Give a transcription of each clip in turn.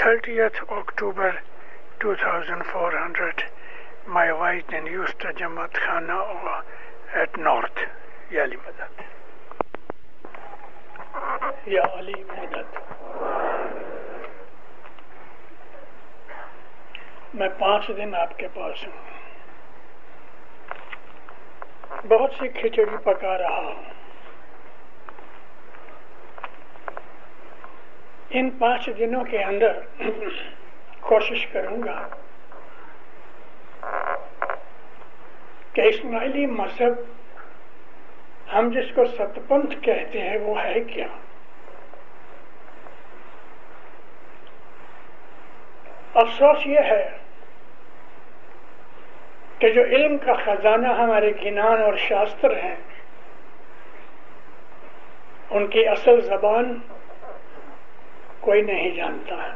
30th October 2400 my wife in Houston Jamaat Khana at North. Ya Ali Madad. Ya Ali Madad. मैं 5 दिन आपके पास हूँ. बहुत सी खिचड़ी पका रहा हूँ. इन 5 दिनों के अंदर कोशिश करूंगा कि इस्माइली मजहब हम जिसको सतपंथ कहते हैं वो है क्या. अफसोस ये है कि जो इल्म का खजाना हमारे गिनान और शास्त्र हैं उनकी असल जबान कोई नहीं जानता है.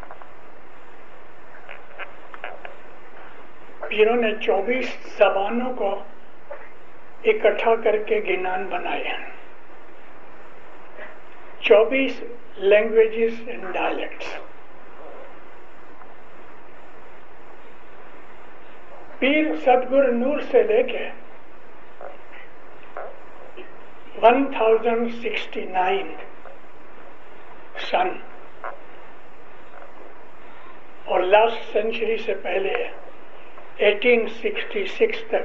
पीरों ने 24 जबानों को इकट्ठा करके गिनान बनाए हैं. 24 लैंग्वेजेस एंड डायलेक्ट्स. पीर सदगुरु नूर से लेके 1069 सन और लास्ट सेंचुरी से पहले 1866 तक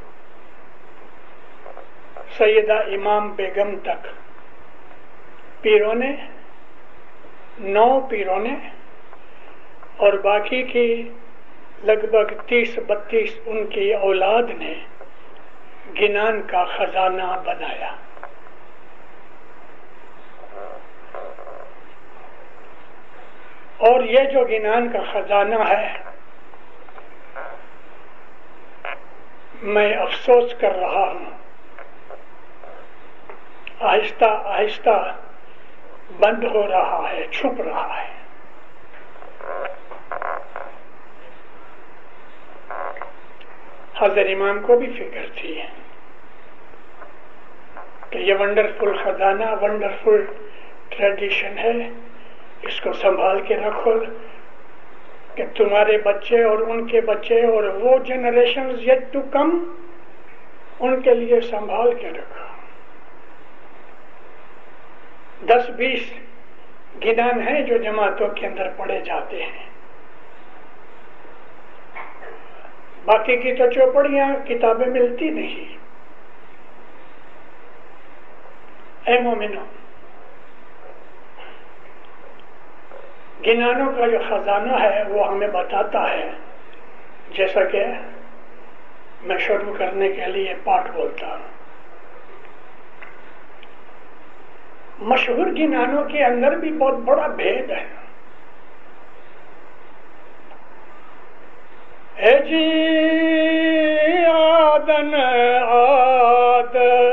सैयदा इमाम बेगम तक पीरों ने 9 पीरों ने और बाकी की लगभग 30-32 उनकी औलाद ने गिनान का खजाना बनाया. और ये जो गिनान का खजाना है मैं अफसोस कर रहा हूँ आहिस्ता आहिस्ता बंद हो रहा है, छुप रहा है. हज़रत इमाम को भी फिक्र थी कि ये वंडरफुल खजाना, वंडरफुल ट्रेडिशन है, इसको संभाल के रखो कि तुम्हारे बच्चे और उनके बच्चे और वो जनरेशन येट टू कम उनके लिए संभाल के रखो. 10-20 गिनान हैं जो जमातों के अंदर पढ़े जाते हैं. बाकी की तो चौपड़ियां किताबें मिलती नहीं. ऐ मोमिनो, गिनानों का जो खजाना है वो हमें बताता है, जैसा कि मैं शुरू करने के लिए पाठ बोलता हूँ. मशहूर गिनानों के अंदर भी बहुत बड़ा भेद है. है जी आदन आद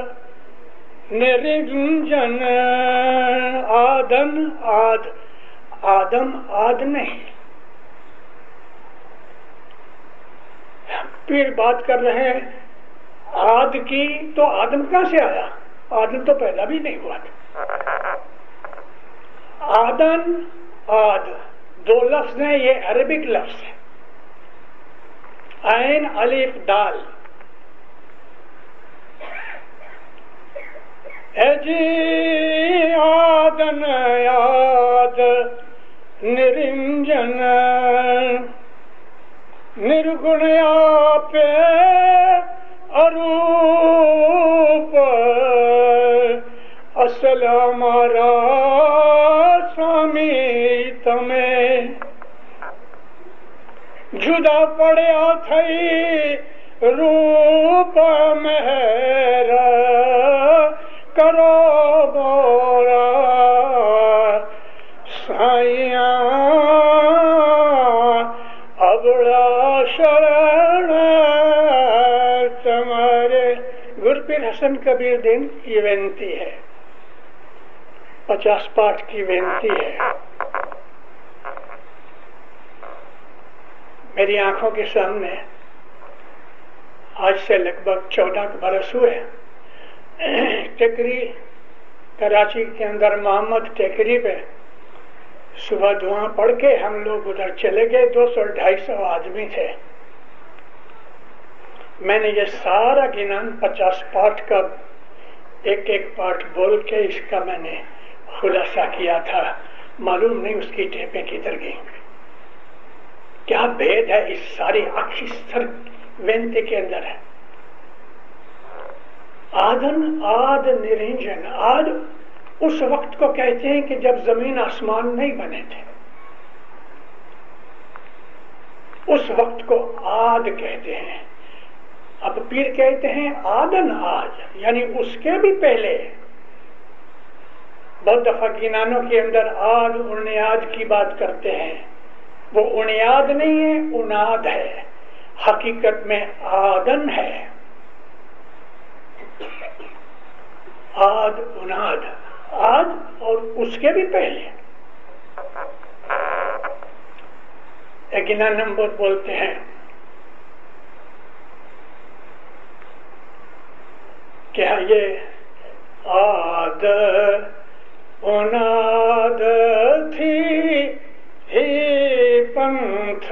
निरंजन आदन आद. आदम आद नहीं. फिर बात कर रहे हैं आद की, तो आदम कहां से आया? आदम तो पैदा भी नहीं हुआ था. आदन आद 2 लफ्ज हैं, ये अरबिक लफ्ज है. ऐन अलिफ दाल. जी आदन आद निरंजन निर्गुण आपे अरूप असल हमारा स्वामी तमें जुदा पड़या थई रूप मेरा करो बोरा साइया अबड़ा शरण तुम्हारे. गुरपीर हसन कबीर दिन की बेनती है, 50 पाठ की बेनती है. मेरी आंखों के सामने आज से लगभग 14 बरस हुए टेकरी कराची के अंदर मोहम्मद टेकरी पे صبح دعا پڑھ کے ہم لوگ ادھر چلے گئے، 200-250 آدمی تھے. میں نے یہ سارا گنا 50 پارٹ کا ایک ایک پارٹ بول کے اس کا میں نے خلاصہ کیا تھا. معلوم نہیں اس کی ٹیپیں کدھر گئیں. کیا بھید ہے اس ساری اکشر وینتے کے اندر ہے. آدن آد نرنجن. آد اس وقت کو کہتے ہیں کہ جب زمین آسمان نہیں بنے تھے، اس وقت کو آد کہتے ہیں. اب پیر کہتے ہیں آدن آج، یعنی اس کے بھی پہلے. بہت دفعہ گینانوں کے اندر آد انیاد کی بات کرتے ہیں. وہ انیاد نہیں ہے، اناد ہے. حقیقت میں آدن ہے. آد اناد، آد اور اس کے بھی پہلے. ایک گنا نمبر بولتے ہیں کہ یہ آد اناد تھی ہی پنتھ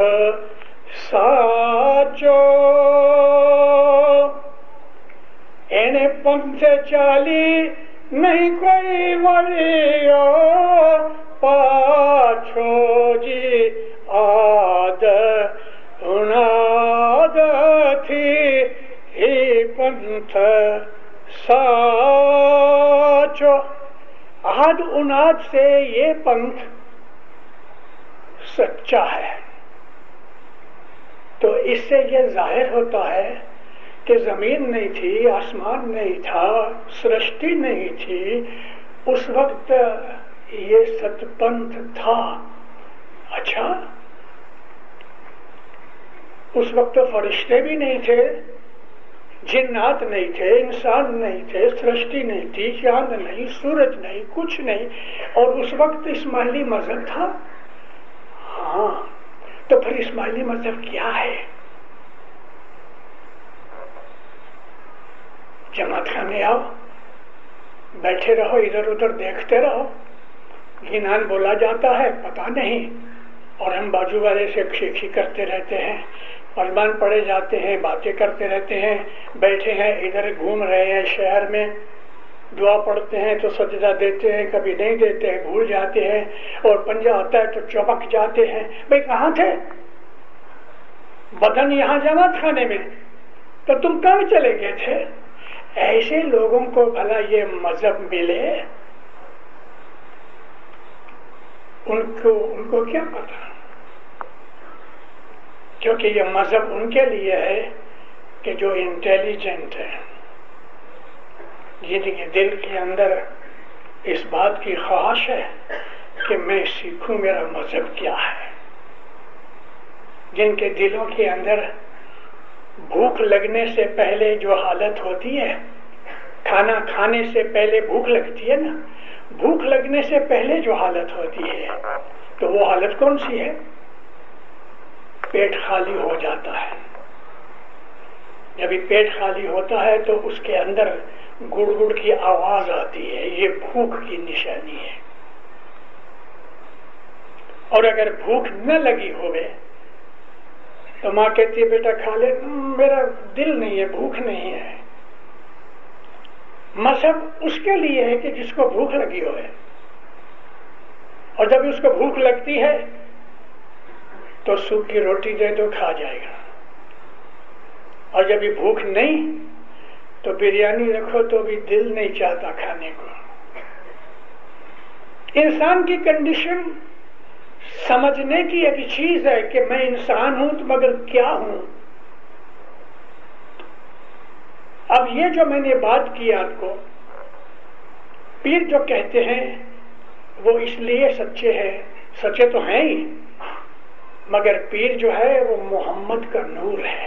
ساچو، این پنتھ چالی نہیں کوئی وریو پاچھو جی. آد اناد تھی ہی پنتھ ساچو. آد اناد سے یہ پنتھ سچا ہے. تو اس سے یہ ظاہر ہوتا ہے کہ زمین نہیں تھی، آسمان نہیں تھا، سرشٹی نہیں تھی، اس وقت یہ ست پنتھ تھا. اچھا، اس وقت تو فرشتے بھی نہیں تھے، جنات نہیں تھے، انسان نہیں تھے، سرشٹی نہیں تھی، چاند نہیں، سورج نہیں، کچھ نہیں، اور اس وقت اسماعیلی مذہب تھا. ہاں، تو پھر اسماعیلی مذہب کیا ہے؟ جماعت خانے آؤ، بیٹھے رہو، ادھر ادھر دیکھتے رہو. گنان بولا جاتا ہے پتہ نہیں، اور ہم بازو والے سے کھیکھی کرتے رہتے ہیں، فرمان پڑے جاتے ہیں، باتیں کرتے رہتے ہیں. بیٹھے ہیں ادھر گھوم رہے ہیں شہر میں، دعا پڑھتے ہیں تو سجدہ دیتے ہیں، کبھی نہیں دیتے ہیں، بھول جاتے ہیں، اور پنجہ آتا ہے تو چمک جاتے ہیں. بھئی کہاں تھے؟ بدن یہاں جماعت خانے میں، تو تم کہاں چلے گئے تھے؟ ایسے لوگوں کو بھلا یہ مذہب ملے؟ ان کو کیا پتا؟ کیونکہ یہ مذہب ان کے لیے ہے کہ جو انٹیلیجنٹ ہے، جن کے دل کے اندر اس بات کی خواہش ہے کہ میں سیکھوں میرا مذہب کیا ہے. جن کے دلوں کے اندر بھوک لگنے سے پہلے جو حالت ہوتی ہے، کھانا کھانے سے پہلے بھوک لگتی ہے نا، بھوک لگنے سے پہلے جو حالت ہوتی ہے، تو وہ حالت کون سی ہے؟ پیٹ خالی ہو جاتا ہے. جب پیٹ خالی ہوتا ہے تو اس کے اندر گڑ گڑ کی آواز آتی ہے، یہ بھوک کی نشانی ہے. اور اگر بھوک نہ لگی ہوئے تو ماں کہتی ہے بیٹا کھا لے، میرا دل نہیں ہے، بھوک نہیں ہے. مذہب اس کے لیے ہے کہ جس کو بھوک لگی ہوئے، اور جب اس کو بھوک لگتی ہے تو سوکھ کی روٹی دے دو، کھا جائے گا. اور جب یہ بھوک نہیں تو بریانی رکھو تو بھی دل نہیں چاہتا کھانے کو. انسان کی کنڈیشن سمجھنے کی ایک چیز ہے کہ میں انسان ہوں تو مگر کیا ہوں. اب یہ جو میں نے بات کی آپ کو، پیر جو کہتے ہیں وہ اس لیے سچے ہیں، سچے تو ہیں ہی، مگر پیر جو ہے وہ محمد کا نور ہے،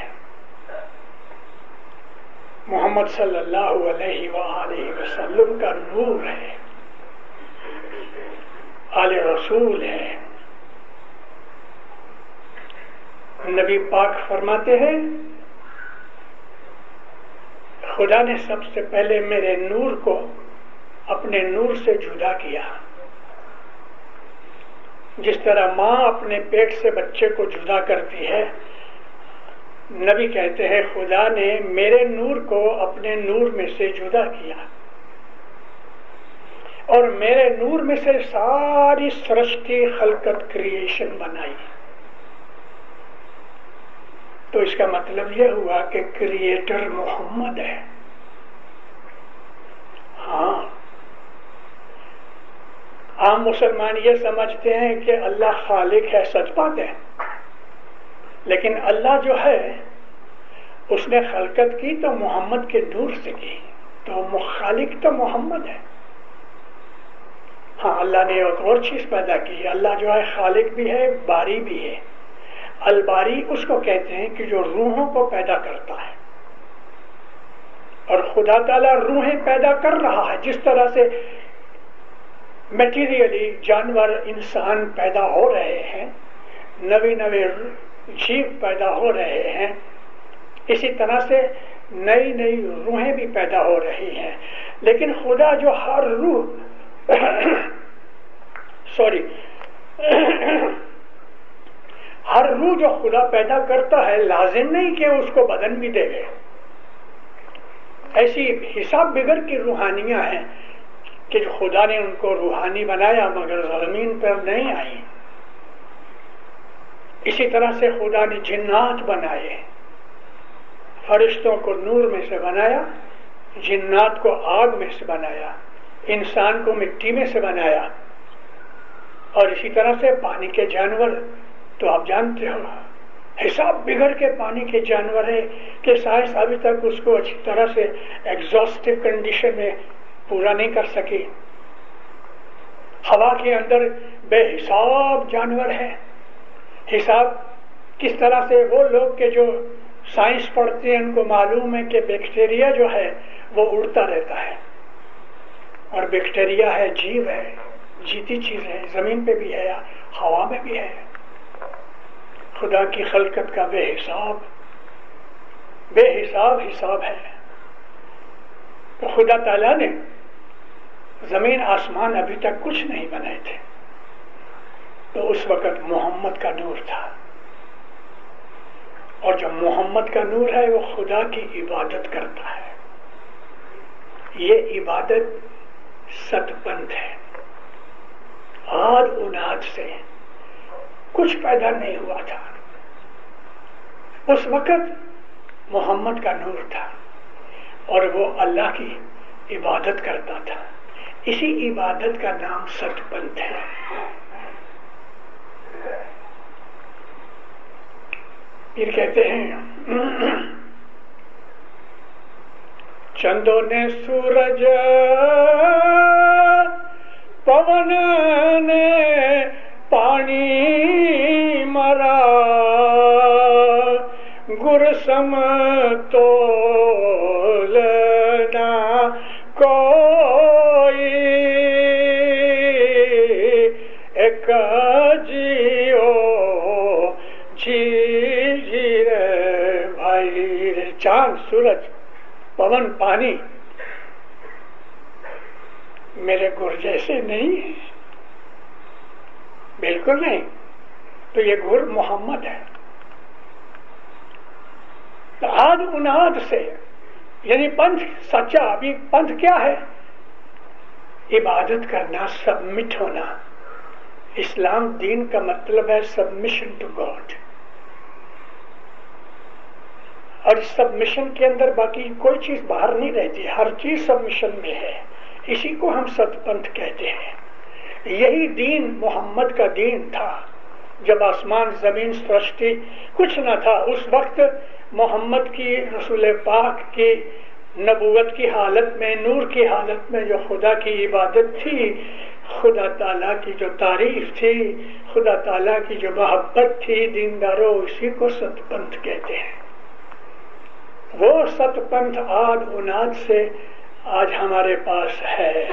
محمد صلی اللہ علیہ وآلہ وسلم کا نور ہے، آل رسول ہے. نبی پاک فرماتے ہیں خدا نے سب سے پہلے میرے نور کو اپنے نور سے جدا کیا. جس طرح ماں اپنے پیٹ سے بچے کو جدا کرتی ہے، نبی کہتے ہیں خدا نے میرے نور کو اپنے نور میں سے جدا کیا اور میرے نور میں سے ساری سرشٹی خلقت کریشن بنائی. تو اس کا مطلب یہ ہوا کہ کریٹر محمد ہے. ہاں، عام مسلمان یہ سمجھتے ہیں کہ اللہ خالق ہے، سچ بات ہے، لیکن اللہ جو ہے اس نے خلقت کی تو محمد کے نور سے کی، تو خالق تو محمد ہے. ہاں، اللہ نے ایک اور چیز پیدا کی، اللہ جو ہے خالق بھی ہے، باری بھی ہے. الباری اس کو کہتے ہیں کہ جو روحوں کو پیدا کرتا ہے، اور خدا تعالیٰ روحیں پیدا کر رہا ہے. جس طرح سے میٹیریلی جانور انسان پیدا ہو رہے ہیں، نوے جیو پیدا ہو رہے ہیں، اسی طرح سے نئی نئی روحیں بھی پیدا ہو رہی ہیں. لیکن خدا جو ہر روح ہر روح جو خدا پیدا کرتا ہے لازم نہیں کہ اس کو بدن بھی دے گے. ایسی حساب بغیر کی روحانیاں ہیں کہ خدا نے ان کو روحانی بنایا مگر زمین پر نہیں آئی. اسی طرح سے خدا نے جنات بنائے، فرشتوں کو نور میں سے بنایا، جنات کو آگ میں سے بنایا، انسان کو مٹی میں سے بنایا، اور اسی طرح سے پانی کے جانور. تو آپ جانتے ہو حساب بگڑ کے پانی کے جانور ہے کہ سائنس ابھی تک اس کو اچھی طرح سے ایگزاسٹو کنڈیشن میں پورا نہیں کر سکی. ہوا کے اندر بے حساب جانور ہیں. حساب کس طرح سے وہ لوگ کے جو سائنس پڑھتے ہیں ان کو معلوم ہے کہ بیکٹیریا جو ہے وہ اڑتا رہتا ہے، اور بیکٹیریا ہے، جیو ہے، جیتی چیز ہے، زمین پہ بھی ہے، ہوا میں بھی ہے. خدا کی خلقت کا بے حساب ہے. تو خدا تعالیٰ نے زمین آسمان ابھی تک کچھ نہیں بنائے تھے، تو اس وقت محمد کا نور تھا، اور جو محمد کا نور ہے وہ خدا کی عبادت کرتا ہے. یہ عبادت ست پنتھ ہے. آد اناد سے کچھ پیدا نہیں ہوا تھا. اس وقت محمد کا نور تھا اور وہ اللہ کی عبادت کرتا تھا. اسی عبادت کا نام ست پنتھ ہے. پھر کہتے ہیں چندوں نے سورج پون نے پانی مرا گرسم تولنا کوئی ایک جیو جی رے بھائی. چاند سورج پون پانی میرے گر جیسے نہیں، بالکل نہیں. تو یہ گر محمد ہے. تو آد اناد سے یعنی پنتھ سچا. ابھی پنتھ کیا ہے؟ عبادت کرنا، سبمٹ ہونا. اسلام دین کا مطلب ہے سبمیشن ٹو گاڈ، اور سبمیشن کے اندر باقی کوئی چیز باہر نہیں رہتی، ہر چیز سبمیشن میں ہے. اسی کو ہم ست پنتھ کہتے ہیں. یہی دین محمد کا دین تھا. جب آسمان زمین سرشٹی کچھ نہ تھا، اس وقت محمد کی، رسول پاک کی نبوت کی حالت میں، نور کی حالت میں جو خدا کی عبادت تھی، خدا تعالیٰ کی جو تعریف تھی، خدا تعالیٰ کی جو محبت تھی، دینداروں اسی کو ست پنتھ کہتے ہیں. وہ ست پنتھ آد اناد سے آج ہمارے پاس ہے.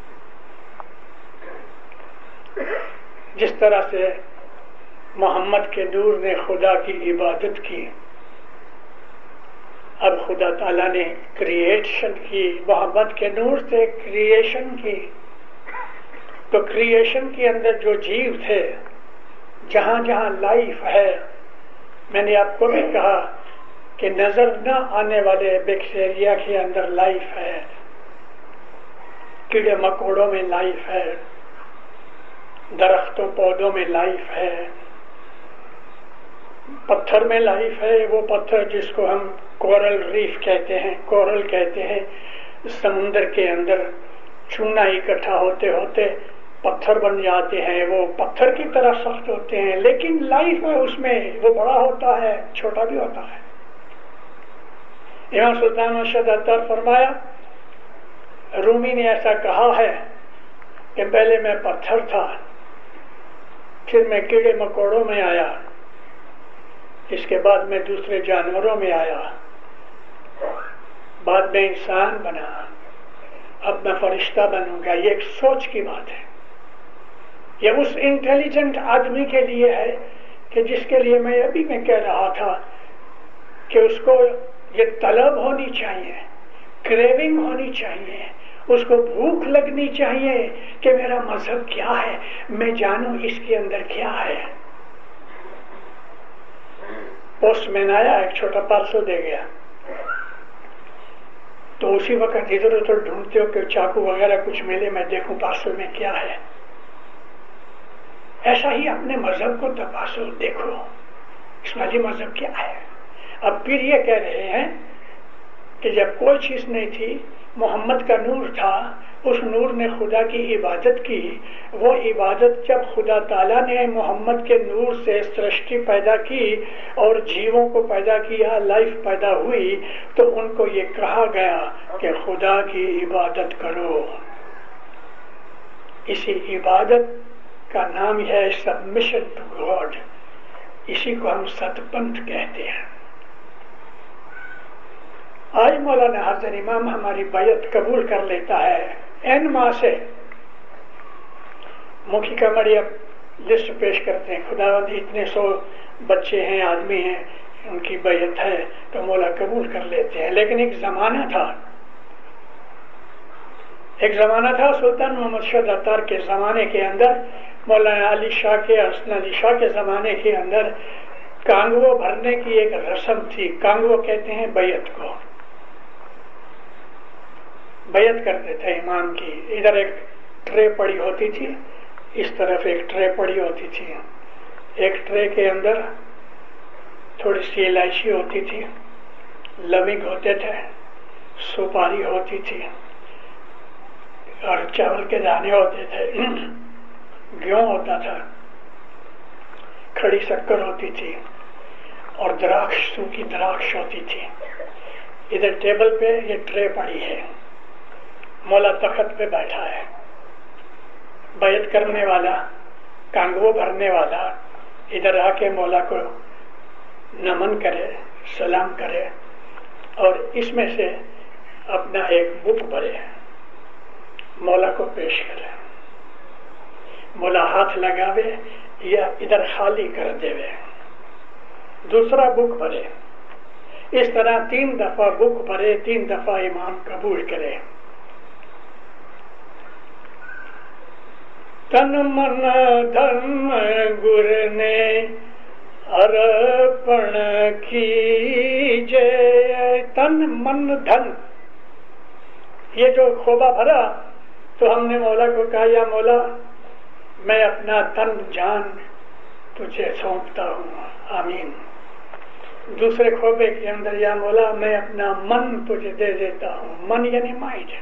جس طرح سے محمد کے نور نے خدا کی عبادت کی، اب خدا تعالیٰ نے کریشن کی، محمد کے نور سے کریشن کی. تو کریشن کے اندر جو جیو تھے جہاں جہاں لائف ہے، میں نے آپ کو بھی کہا کہ نظر نہ آنے والے بیکٹیریا کے اندر لائف ہے، کیڑے مکوڑوں میں لائف ہے، درختوں پودوں میں لائف ہے، پتھر میں لائف ہے، وہ پتھر جس کو ہم کورل ریف کہتے ہیں، کورل کہتے ہیں، سمندر کے اندر چونا اکٹھا ہوتے ہوتے پتھر بن جاتے ہیں، وہ پتھر کی طرح سخت ہوتے ہیں، لیکن لائف ہے اس میں، وہ بڑا ہوتا ہے چھوٹا بھی ہوتا ہے۔ امام سلطان ارشد عطار فرمایا، رومی نے ایسا کہا ہے کہ پہلے میں پتھر تھا، پھر میں کیڑے مکوڑوں میں آیا، اس کے بعد میں دوسرے جانوروں میں آیا، بعد میں انسان بنا، اب میں فرشتہ بنوں گا۔ یہ ایک سوچ کی بات ہے، یہ اس انٹیلیجنٹ آدمی کے لیے ہے کہ جس کے لیے میں ابھی میں کہہ رہا تھا کہ اس کو یہ طلب ہونی چاہیے، کریونگ ہونی چاہیے، اس کو بھوک لگنی چاہیے کہ میرا مذہب کیا ہے، میں جانوں اس کے اندر کیا ہے۔ پوسٹ مین آیا، ایک چھوٹا پارسل دے گیا، تو اسی وقت ادھر ادھر ڈھونڈتے ہو کہ چاقو وغیرہ کچھ ملے، میں دیکھوں پارسل میں کیا ہے۔ ایسا ہی اپنے مذہب کو تپاسو، دیکھو اسماعیلی مذہب کیا ہے۔ اب پھر یہ کہہ رہے ہیں کہ جب کوئی چیز نہیں تھی، محمد کا نور تھا، اس نور نے خدا کی عبادت کی، وہ عبادت جب خدا تعالیٰ نے محمد کے نور سے سرشٹی پیدا کی اور جیووں کو پیدا کیا، لائف پیدا ہوئی، تو ان کو یہ کہا گیا کہ خدا کی عبادت کرو۔ اسی عبادت کا نام ہے سبمیشن ٹو گاڈ، اسی کو ہم ست پنتھ کہتے ہیں۔ آج مولانا حسن امام ہماری بیعت قبول کر لیتا ہے، این ماہ سے مکھی کمڑی اب لسٹ پیش کرتے ہیں، خداوند اتنے 100 بچے ہیں، آدمی ہیں، ان کی بیعت ہے تو مولا قبول کر لیتے ہیں۔ لیکن ایک زمانہ تھا سلطان محمد شاہ عطار کے زمانے کے اندر، مولانا علی شاہ کے، حسن علی شاہ کے زمانے کے اندر کانگو بھرنے کی ایک رسم تھی۔ کانگو کہتے ہیں بیعت کو، بیعت کرتے تھے امام کی۔ ادھر ایک ٹرے پڑی ہوتی تھی، اس طرف ایک ٹرے پڑی ہوتی تھی، ایک ٹرے کے اندر تھوڑی سی الائچی ہوتی تھی، لونگ ہوتے تھے، سپاری ہوتی تھی، اور چاول کے دانے ہوتے تھے، گیہوں ہوتا تھا، کھڑی شکر ہوتی تھی، اور دراکش، سوکھی دراکش ہوتی تھی۔ ادھر ٹیبل پہ یہ ٹرے پڑی ہے، مولا تخت پہ بیٹھا ہے، بیعت کرنے والا، کانگو بھرنے والا ادھر آ کے مولا کو نمن کرے، سلام کرے، اور اس میں سے اپنا ایک بک بھرے، مولا کو پیش کرے۔ مولا ہاتھ لگاوے یا ادھر خالی کر دے، دوسرا بک بھرے، اس طرح 3 دفعہ بک بھرے، 3 دفعہ امام قبول کرے۔ تن من دھن گر نے ارپن کیجے، تن من دھن، یہ جو کھوبا بھرا تو ہم نے مولا کو کہا، یا مولا میں اپنا تن جان تجھے سونپتا ہوں، آمین۔ دوسرے کھوبے کے اندر، یا مولا میں اپنا من تجھے دے دیتا ہوں، من یعنی مائنڈ۔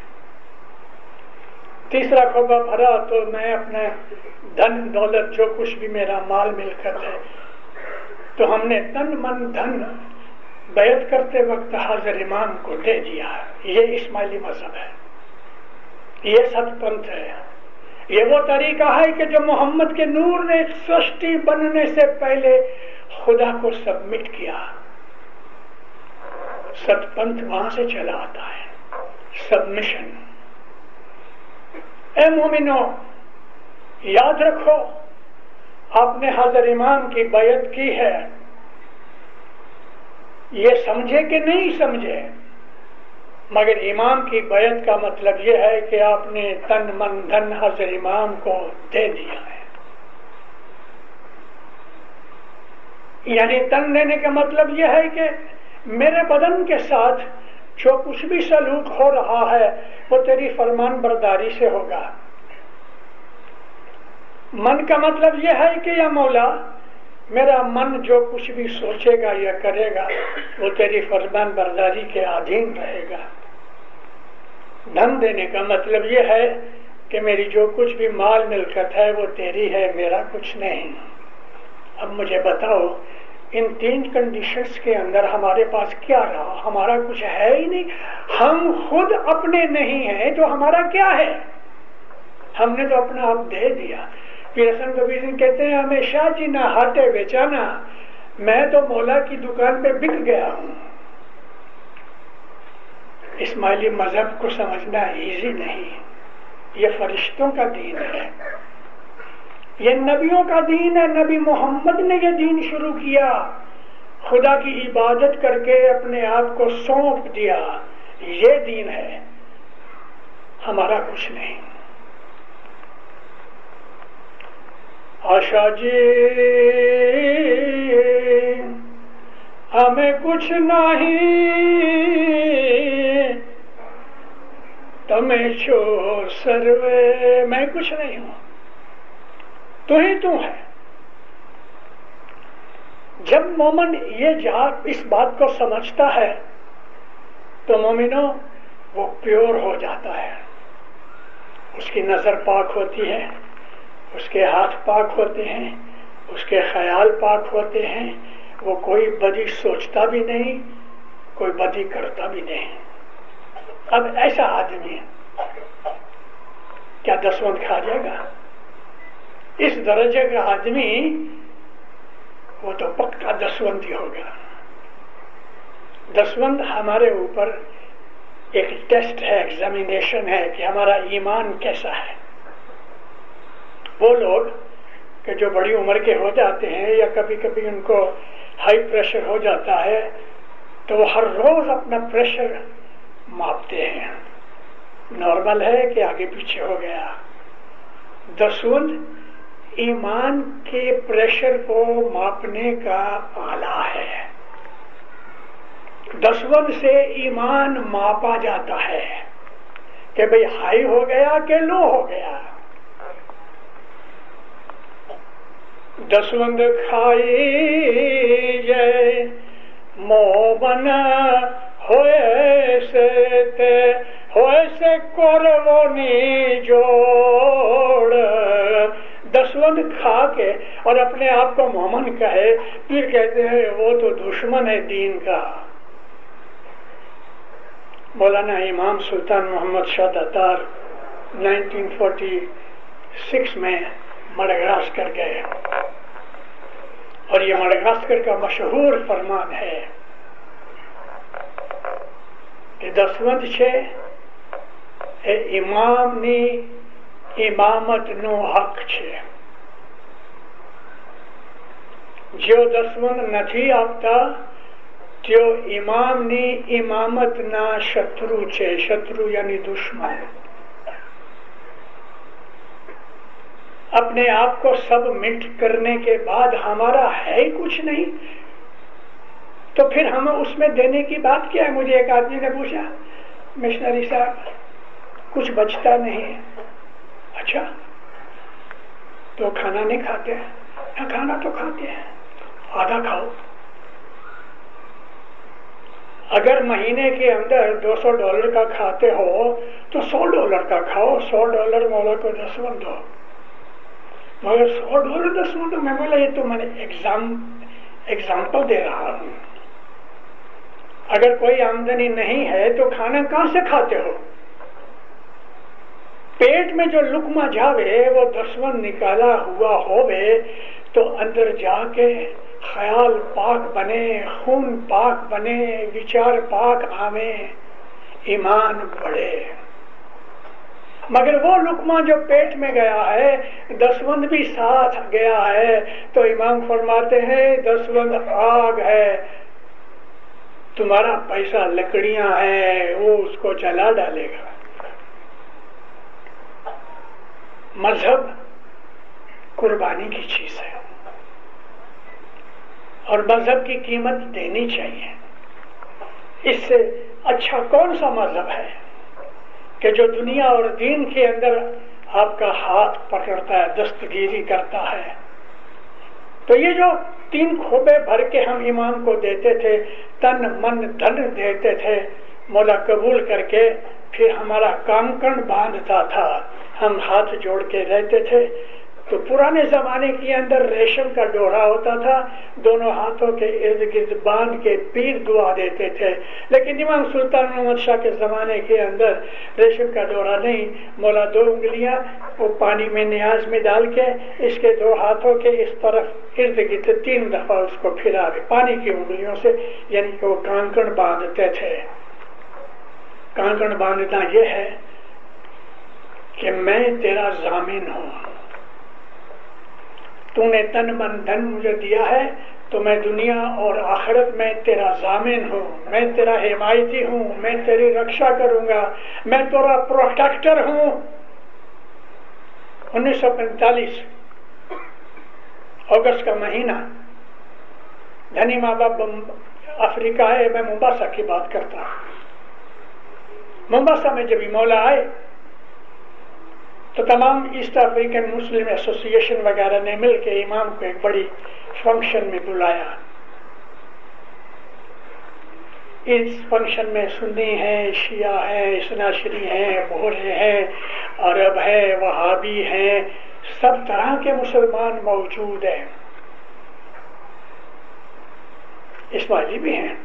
تیسرا کھوبا بھرا تو میں اپنا دھن دولت، جو کچھ بھی میرا مال ملکت ہے، تو ہم نے تن من دھن بیعت کرتے وقت حاضر امام کو دے دیا۔ یہ اسماعیلی مذہب ہے، یہ ست پنتھ ہے، یہ وہ طریقہ ہے کہ جو محمد کے نور نے سرشٹی بننے سے پہلے خدا کو سبمٹ کیا۔ ست پنتھ وہاں سے چلا آتا ہے، سبمیشن۔ اے مومنو، یاد رکھو آپ نے حضرت امام کی بیعت کی ہے، یہ سمجھے کہ نہیں سمجھے، مگر امام کی بیعت کا مطلب یہ ہے کہ آپ نے تن من دھن حضرت امام کو دے دیا ہے۔ یعنی تن دینے کا مطلب یہ ہے کہ میرے بدن کے ساتھ جو کچھ بھی سلوک ہو رہا ہے وہ تیری فرمان برداری سے ہوگا. من کا مطلب یہ ہے کہ یا مولا میرا من جو کچھ بھی سوچے گا یا کرے گا وہ تیری فرمان برداری کے ادھین رہے گا. دھن دینے کا مطلب یہ ہے کہ میری جو کچھ بھی مال ملکت ہے وہ تیری ہے، میرا کچھ نہیں. اب مجھے بتاؤ ان تین کنڈیشنز کے اندر ہمارے پاس کیا رہا؟ ہمارا کچھ ہے ہی نہیں. ہم خود اپنے نہیں ہیں تو ہمارا کیا ہے؟ ہم نے تو اپنا آپ دے دیا. پھر حسن کبیر سنگھ کہتے ہیں ہمیشہ جی نہ ہاٹے بیچانا، میں تو مولا کی دکان پہ بک گیا ہوں. اسماعیلی مذہب کو سمجھنا ایزی نہیں. یہ فرشتوں کا دین ہے، یہ نبیوں کا دین ہے. نبی محمد نے یہ دین شروع کیا، خدا کی عبادت کر کے اپنے آپ کو سونپ دیا. یہ دین ہے، ہمارا کچھ نہیں. آشا جی ہمیں کچھ نہیں تمہیں چھو سروے، میں کچھ نہیں ہوں، تو ہی تو ہے. جب مومن اس بات کو سمجھتا ہے تو مومنوں وہ پیور ہو جاتا ہے. اس کی نظر پاک ہوتی ہے، اس کے ہاتھ پاک ہوتے ہیں، اس کے خیال پاک ہوتے ہیں. وہ کوئی بدی سوچتا بھی نہیں، کوئی بدی کرتا بھی نہیں. اب ایسا آدمی کیا دسوند کھا جائے گا؟ اس درجے کا آدمی وہ تو پکا دسوندی ہوگا. دسوند ہمارے اوپر ایک ٹیسٹ ہے، ایگزامینیشن ہے کہ ہمارا ایمان کیسا ہے. وہ لوگ کہ جو بڑی عمر کے ہو جاتے ہیں یا کبھی کبھی ان کو ہائی پریشر ہو جاتا ہے تو وہ ہر روز اپنا پریشر ماپتے ہیں. نارمل ہے کہ آگے پیچھے ہو گیا. دسوند ایمان کے پریشر کو ماپنے کا آلہ ہے. دسوند سے ایمان ماپا جاتا ہے کہ بھئی ہائی ہو گیا کہ لو ہو گیا. دسوند کھائی جے مومن ہوئے سے قربانی جوڑ. دسوند کھا کے اور اپنے آپ کو مومن کہے، پھر کہتے ہیں وہ تو دشمن ہے دین کا. مولانا امام سلطان محمد شاہ دتار 1946 میں مڈغاسکر گئے اور یہ مڈغاسکر کا مشہور فرمان ہے کہ دسوند چھے امام نی امامت نو حق چھے. جو دسوند نتھی آپتا جو امام نی امامت نا شترو چھے. شترو یعنی دشمن. اپنے آپ کو سب مٹ کرنے کے بعد ہمارا ہے ہی کچھ نہیں تو پھر ہمیں اس میں دینے کی بات کیا ہے؟ مجھے ایک آدمی نے پوچھا، مشنری صاحب کچھ بچتا نہیں. اچھا تو کھانا نہیں کھاتے؟ کھانا تو کھاتے ہیں، آدھا کھاؤ. اگر مہینے کے اندر $200 کا کھاتے ہو تو $100 کا کھاؤ. $100 مولا کو دسوند دو. مگر $100 دسوند دو. میں بولا یہ تو میں نے ایگزامپل دے رہا ہوں. اگر کوئی آمدنی نہیں ہے تو کھانا کہاں سے کھاتے ہو؟ پیٹ میں جو لقمہ جاوے وہ دسوند نکالا ہوا ہوئے تو اندر جا کے خیال پاک بنے، خون پاک بنے، وچار پاک آوے، ایمان بڑھے. مگر وہ لقمہ جو پیٹ میں گیا ہے دسوند بھی ساتھ گیا ہے تو امام فرماتے ہیں دسوند آگ ہے، تمہارا پیسہ لکڑیاں ہیں، وہ اس کو جلا ڈالے گا. مذہب قربانی کی چیز ہے اور مذہب کی قیمت دینی چاہیے. اس سے اچھا کون سا مذہب ہے کہ جو دنیا اور دین کے اندر آپ کا ہاتھ پکڑتا ہے، دستگیری کرتا ہے. تو یہ جو 3 کھوبے بھر کے ہم امام کو دیتے تھے، تن من دھن دیتے تھے، مولا قبول کر کے پھر ہمارا کانکن باندھتا تھا، ہم ہاتھ جوڑ کے رہتے تھے. تو پرانے زمانے کے اندر ریشم کا ڈورا ہوتا تھا، دونوں ہاتھوں کے ارد گرد باندھ کے پیر دعا دیتے تھے. لیکن امام سلطان محمد شاہ کے زمانے کے اندر ریشم کا ڈورا نہیں، مولا 2 انگلیاں وہ پانی میں نیاز میں ڈال کے اس کے 2 ہاتھوں کے اس طرف ارد گرد 3 دفعہ اس کو پھرا پانی کی انگلیوں سے، یعنی کہ وہ کانکن باندھتے تھے. کانکن باندھنا یہ ہے کہ میں تیرا ضامن ہوں، تو نے تن من دھن مجھے دیا ہے تو میں دنیا اور آخرت میں تیرا ضامن ہوں، میں تیرا حمایتی ہوں، میں تیری رکشا کروں گا، میں تیرا پروٹیکٹر ہوں. 1945 اگست کا مہینہ، دھنی ماں باپ افریقہ ہے، میں ممباسا کی بات کرتا ہوں. ممباسا میں جب مولا آئے تو تمام ایسٹ افریقن مسلم ایسوسی ایشن وغیرہ نے مل کے امام کو ایک بڑی فنکشن میں بلایا. اس فنکشن میں سنی ہیں، شیعہ ہیں، اثناعشری ہیں، بہرے ہیں، عرب ہیں، وہابی ہیں، سب طرح کے مسلمان موجود ہیں، اسماعیلی بھی ہیں.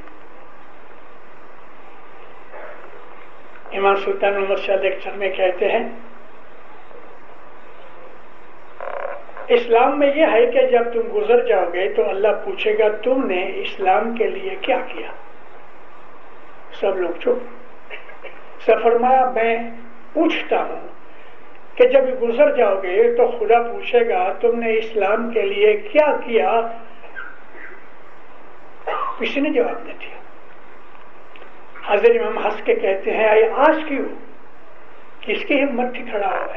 امام سلطان محمد شاہ لیکچر میں کہتے ہیں اسلام میں یہ ہے کہ جب تم گزر جاؤ گے تو اللہ پوچھے گا تم نے اسلام کے لیے کیا کیا. سب لوگ چپ. فرمایا میں پوچھتا ہوں کہ جب گزر جاؤ گے تو خدا پوچھے گا تم نے اسلام کے لیے کیا کیا. کسی نے جواب نہیں دیا. حضرت امام ہنس کے کہتے ہیں آج کیوں، کس کی ہمت تھی کھڑا ہوا ہے.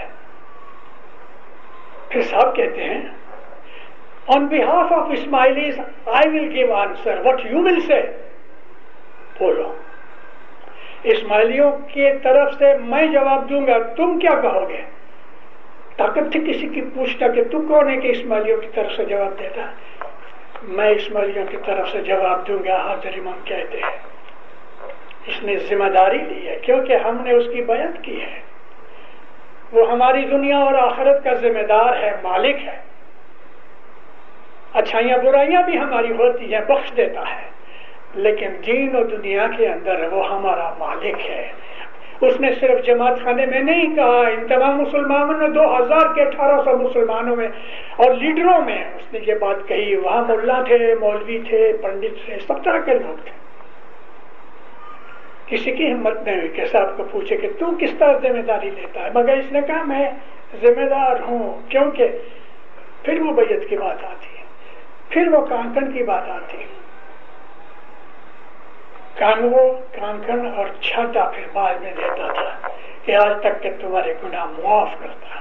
پھر صاحب کہتے ہیں on behalf of Ismailis I will give answer what you will say. بولو. اسماعیلیوں کی طرف سے میں جواب دوں گا، تم کیا کہو گے. طاقت تھی کسی کی پوچھتا کہ تو کون ہے کہ اسماعیلیوں کی طرف سے جواب دیتا. میں اسماعیلیوں کی طرف سے جواب دوں گا. حضرت امام کہتے ہیں اس نے ذمہ داری لی ہے کیونکہ ہم نے اس کی بیعت کی ہے. وہ ہماری دنیا اور آخرت کا ذمہ دار ہے، مالک ہے. اچھائیاں برائیاں بھی ہماری ہوتی ہیں، بخش دیتا ہے، لیکن دین و دنیا کے اندر وہ ہمارا مالک ہے. اس نے صرف جماعت خانے میں نہیں کہا، ان تمام مسلمانوں نے 2000 کے 1800 مسلمانوں میں اور لیڈروں میں اس نے یہ بات کہی. وہاں ملا تھے، مولوی تھے، پنڈت تھے، سب طرح کے لوگ تھے. کسی کی ہمت نہیں ہوئی کہ صاحب کو پوچھے کہ تو کس طرح ذمہ داری لیتا ہے، مگر اس نے کہا میں ذمہ دار ہوں. کیونکہ پھر وہ بیعت کی بات آتی ہے، پھر وہ کانکن کی بات آتی ہے. کانکن اور چھاتا پھر بعد میں دیتا تھا کہ آج تک کہ تمہارے گناہ معاف کرتا.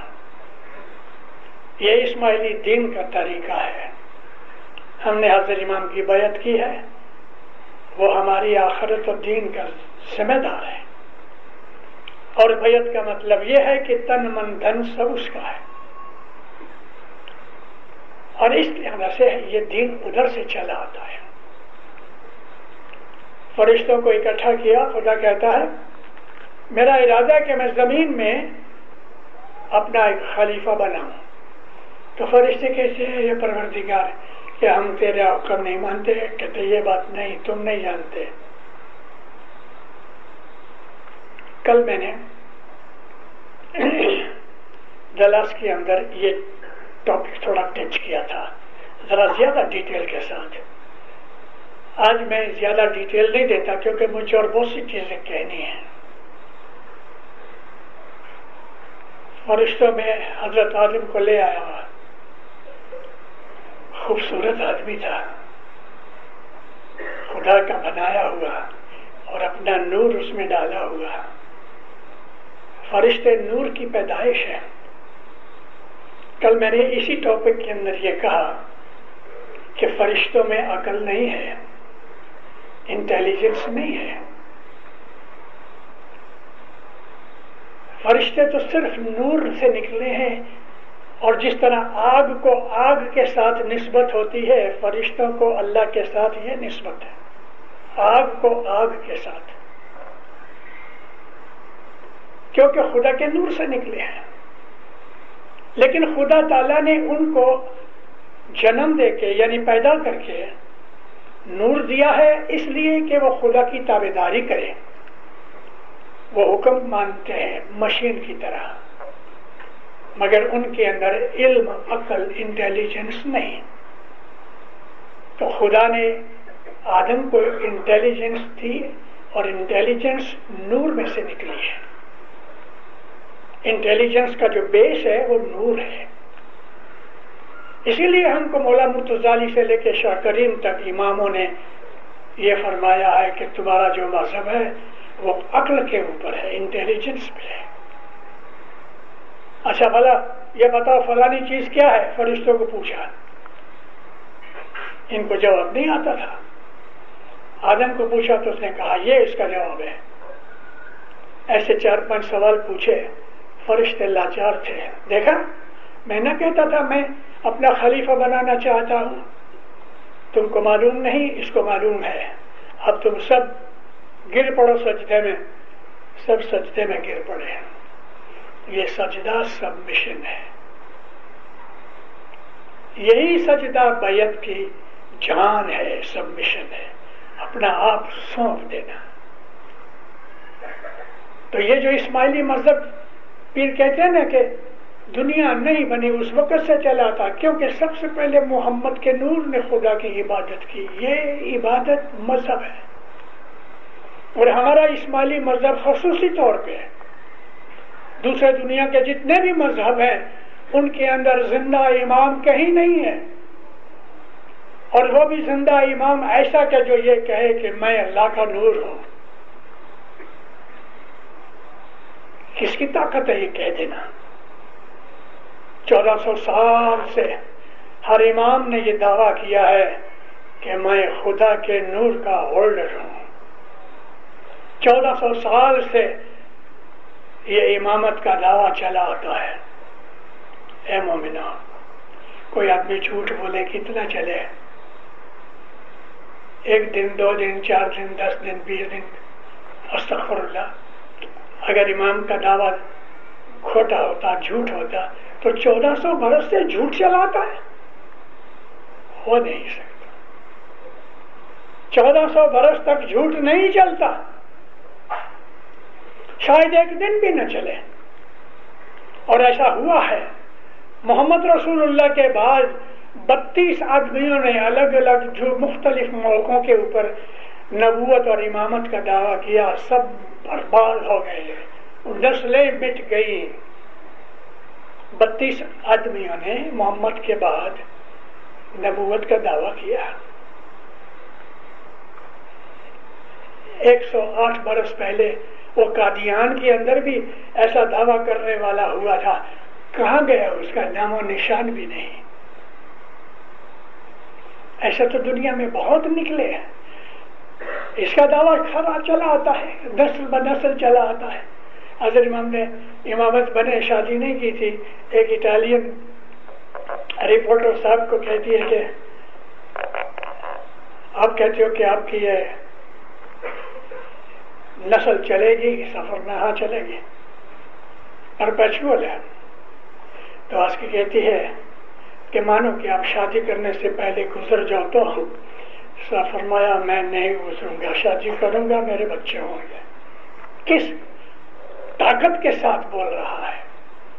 یہ اسماعیلی دین کا طریقہ ہے. ہم نے حضرت امام کی بیعت کی ہے، وہ ہماری آخرت و دین کا ذمہ دار ہے. اور بیعت کا مطلب یہ ہے کہ تن من دھن سب اس کا ہے. اور اس طرح سے یہ دین ادھر سے چلا آتا ہے. فرشتوں کو اکٹھا کیا. خدا کہتا ہے میرا ارادہ ہے کہ میں زمین میں اپنا ایک خلیفہ بناؤں. تو فرشتے کیسے ہیں یہ پروردگار کہ ہم تیرے حکم نہیں مانتے. کہتے یہ بات نہیں، تم نہیں جانتے. کل میں نے دلاس کے اندر یہ ٹاپک تھوڑا ٹچ کیا تھا، ذرا زیادہ ڈیٹیل کے ساتھ. آج میں زیادہ ڈیٹیل نہیں دیتا کیونکہ مجھے اور بہت سی چیزیں کہنی ہیں. فرشتوں میں حضرت آدم کو لے آیا ہوا، خوبصورت آدمی تھا، خدا کا بنایا ہوا اور اپنا نور اس میں ڈالا ہوا. فرشتے نور کی پیدائش ہے. کل میں نے اسی ٹاپک کے اندر یہ کہا کہ فرشتوں میں عقل نہیں ہے، انٹیلیجنس نہیں ہے. فرشتے تو صرف نور سے نکلے ہیں، اور جس طرح آگ کو آگ کے ساتھ نسبت ہوتی ہے، فرشتوں کو اللہ کے ساتھ یہ نسبت ہے، آگ کو آگ کے ساتھ، کیونکہ خدا کے نور سے نکلے ہیں. لیکن خدا تعالیٰ نے ان کو جنم دے کے یعنی پیدا کر کے نور دیا ہے، اس لیے کہ وہ خدا کی تابعداری کرے، وہ حکم مانتے ہیں مشین کی طرح، مگر ان کے اندر علم، عقل، انٹیلیجنس نہیں. تو خدا نے آدم کو انٹیلیجنس دی، اور انٹیلیجنس نور میں سے نکلی ہے. انٹیلیجنس کا جو بیس ہے وہ نور ہے. اسی لیے ہم کو مولا مرتضی سے لے کے شاہ کریم تک اماموں نے یہ فرمایا ہے کہ تمہارا جو مذہب ہے وہ عقل کے اوپر ہے، انٹیلیجنس پہ ہے. اچھا بھلا یہ بتاؤ فلانی چیز کیا ہے؟ فرشتوں کو پوچھا، ان کو جواب نہیں آتا تھا. آدم کو پوچھا تو اس نے کہا یہ اس کا جواب ہے. ایسے 4-5 سوال پوچھے، فرشتے لاچار تھے. دیکھا، میں نہ کہتا تھا میں اپنا خلیفہ بنانا چاہتا ہوں، تم کو معلوم نہیں، اس کو معلوم ہے. اب تم سب گر پڑو سجدے میں. سب سجدے میں گر پڑے. یہ سجدہ سبمیشن ہے. یہی سجدہ بیعت کی جان ہے، سبمیشن ہے، اپنا آپ سونپ دینا. تو یہ جو اسماعیلی مذہب پیر کہتے ہیں نا کہ دنیا نہیں بنی اس وقت سے چلا تھا، کیونکہ سب سے پہلے محمد کے نور نے خدا کی عبادت کی. یہ عبادت مذہب ہے، اور ہمارا اسماعیلی مذہب خصوصی طور پہ ہے. دوسرے دنیا کے جتنے بھی مذہب ہیں ان کے اندر زندہ امام کہیں نہیں ہے، اور وہ بھی زندہ امام ایسا کہ جو یہ کہے کہ میں اللہ کا نور ہوں. کس کی طاقت ہے یہ کہہ دینا؟ 1400 سال سے ہر امام نے یہ دعویٰ کیا ہے کہ میں خدا کے نور کا ہولڈر ہوں. 1400 سال سے یہ امامت کا دعویٰ چلا آتا ہے. اے مومنو، کوئی آدمی جھوٹ بولے کتنا چلے، 1 دن 2 دن 4 دن 10 دن 20 دن، استغفر اللہ. اگر امام کا دعویٰ کھوٹا ہوتا، جھوٹ ہوتا، تو 1400 برس سے جھوٹ چلاتا ہے؟ ہو نہیں سکتا. 1400 برس تک جھوٹ نہیں چلتا، شاید 1 دن بھی نہ چلے. اور ایسا ہوا ہے. محمد رسول اللہ کے بعد 32 آدمیوں نے الگ الگ جو مختلف موقعوں کے اوپر نبوت اور امامت کا دعویٰ کیا، سب برباد ہو گئے، نسلیں مٹ گئی. 32 آدمیوں نے محمد کے بعد نبوت کا دعویٰ کیا. 108 برس پہلے وہ قادیان کے اندر بھی ایسا دعویٰ کرنے والا ہوا تھا. کہاں گیا؟ اس کا نام و نشان بھی نہیں. ایسا تو دنیا میں بہت نکلے ہیں. اس کا دعویٰ کھڑا چلا آتا ہے، نسل بنسل چلا آتا ہے. حضرت امام نے امامت بنے شادی نہیں کی تھی. ایک اٹالین رپورٹر صاحب کو کہتی ہے کہ آپ کہتے ہو کہ آپ کی یہ نسل چلے گی، سفر نہ چلے گی، پرپیچول ہے. تو آج کی کہتی ہے کہ مانو کہ آپ شادی کرنے سے پہلے گزر جاؤ تو فرمایا میں نہیں گزروں گا، شادی کروں گا، میرے بچے ہوں گے. کس طاقت کے ساتھ بول رہا ہے؟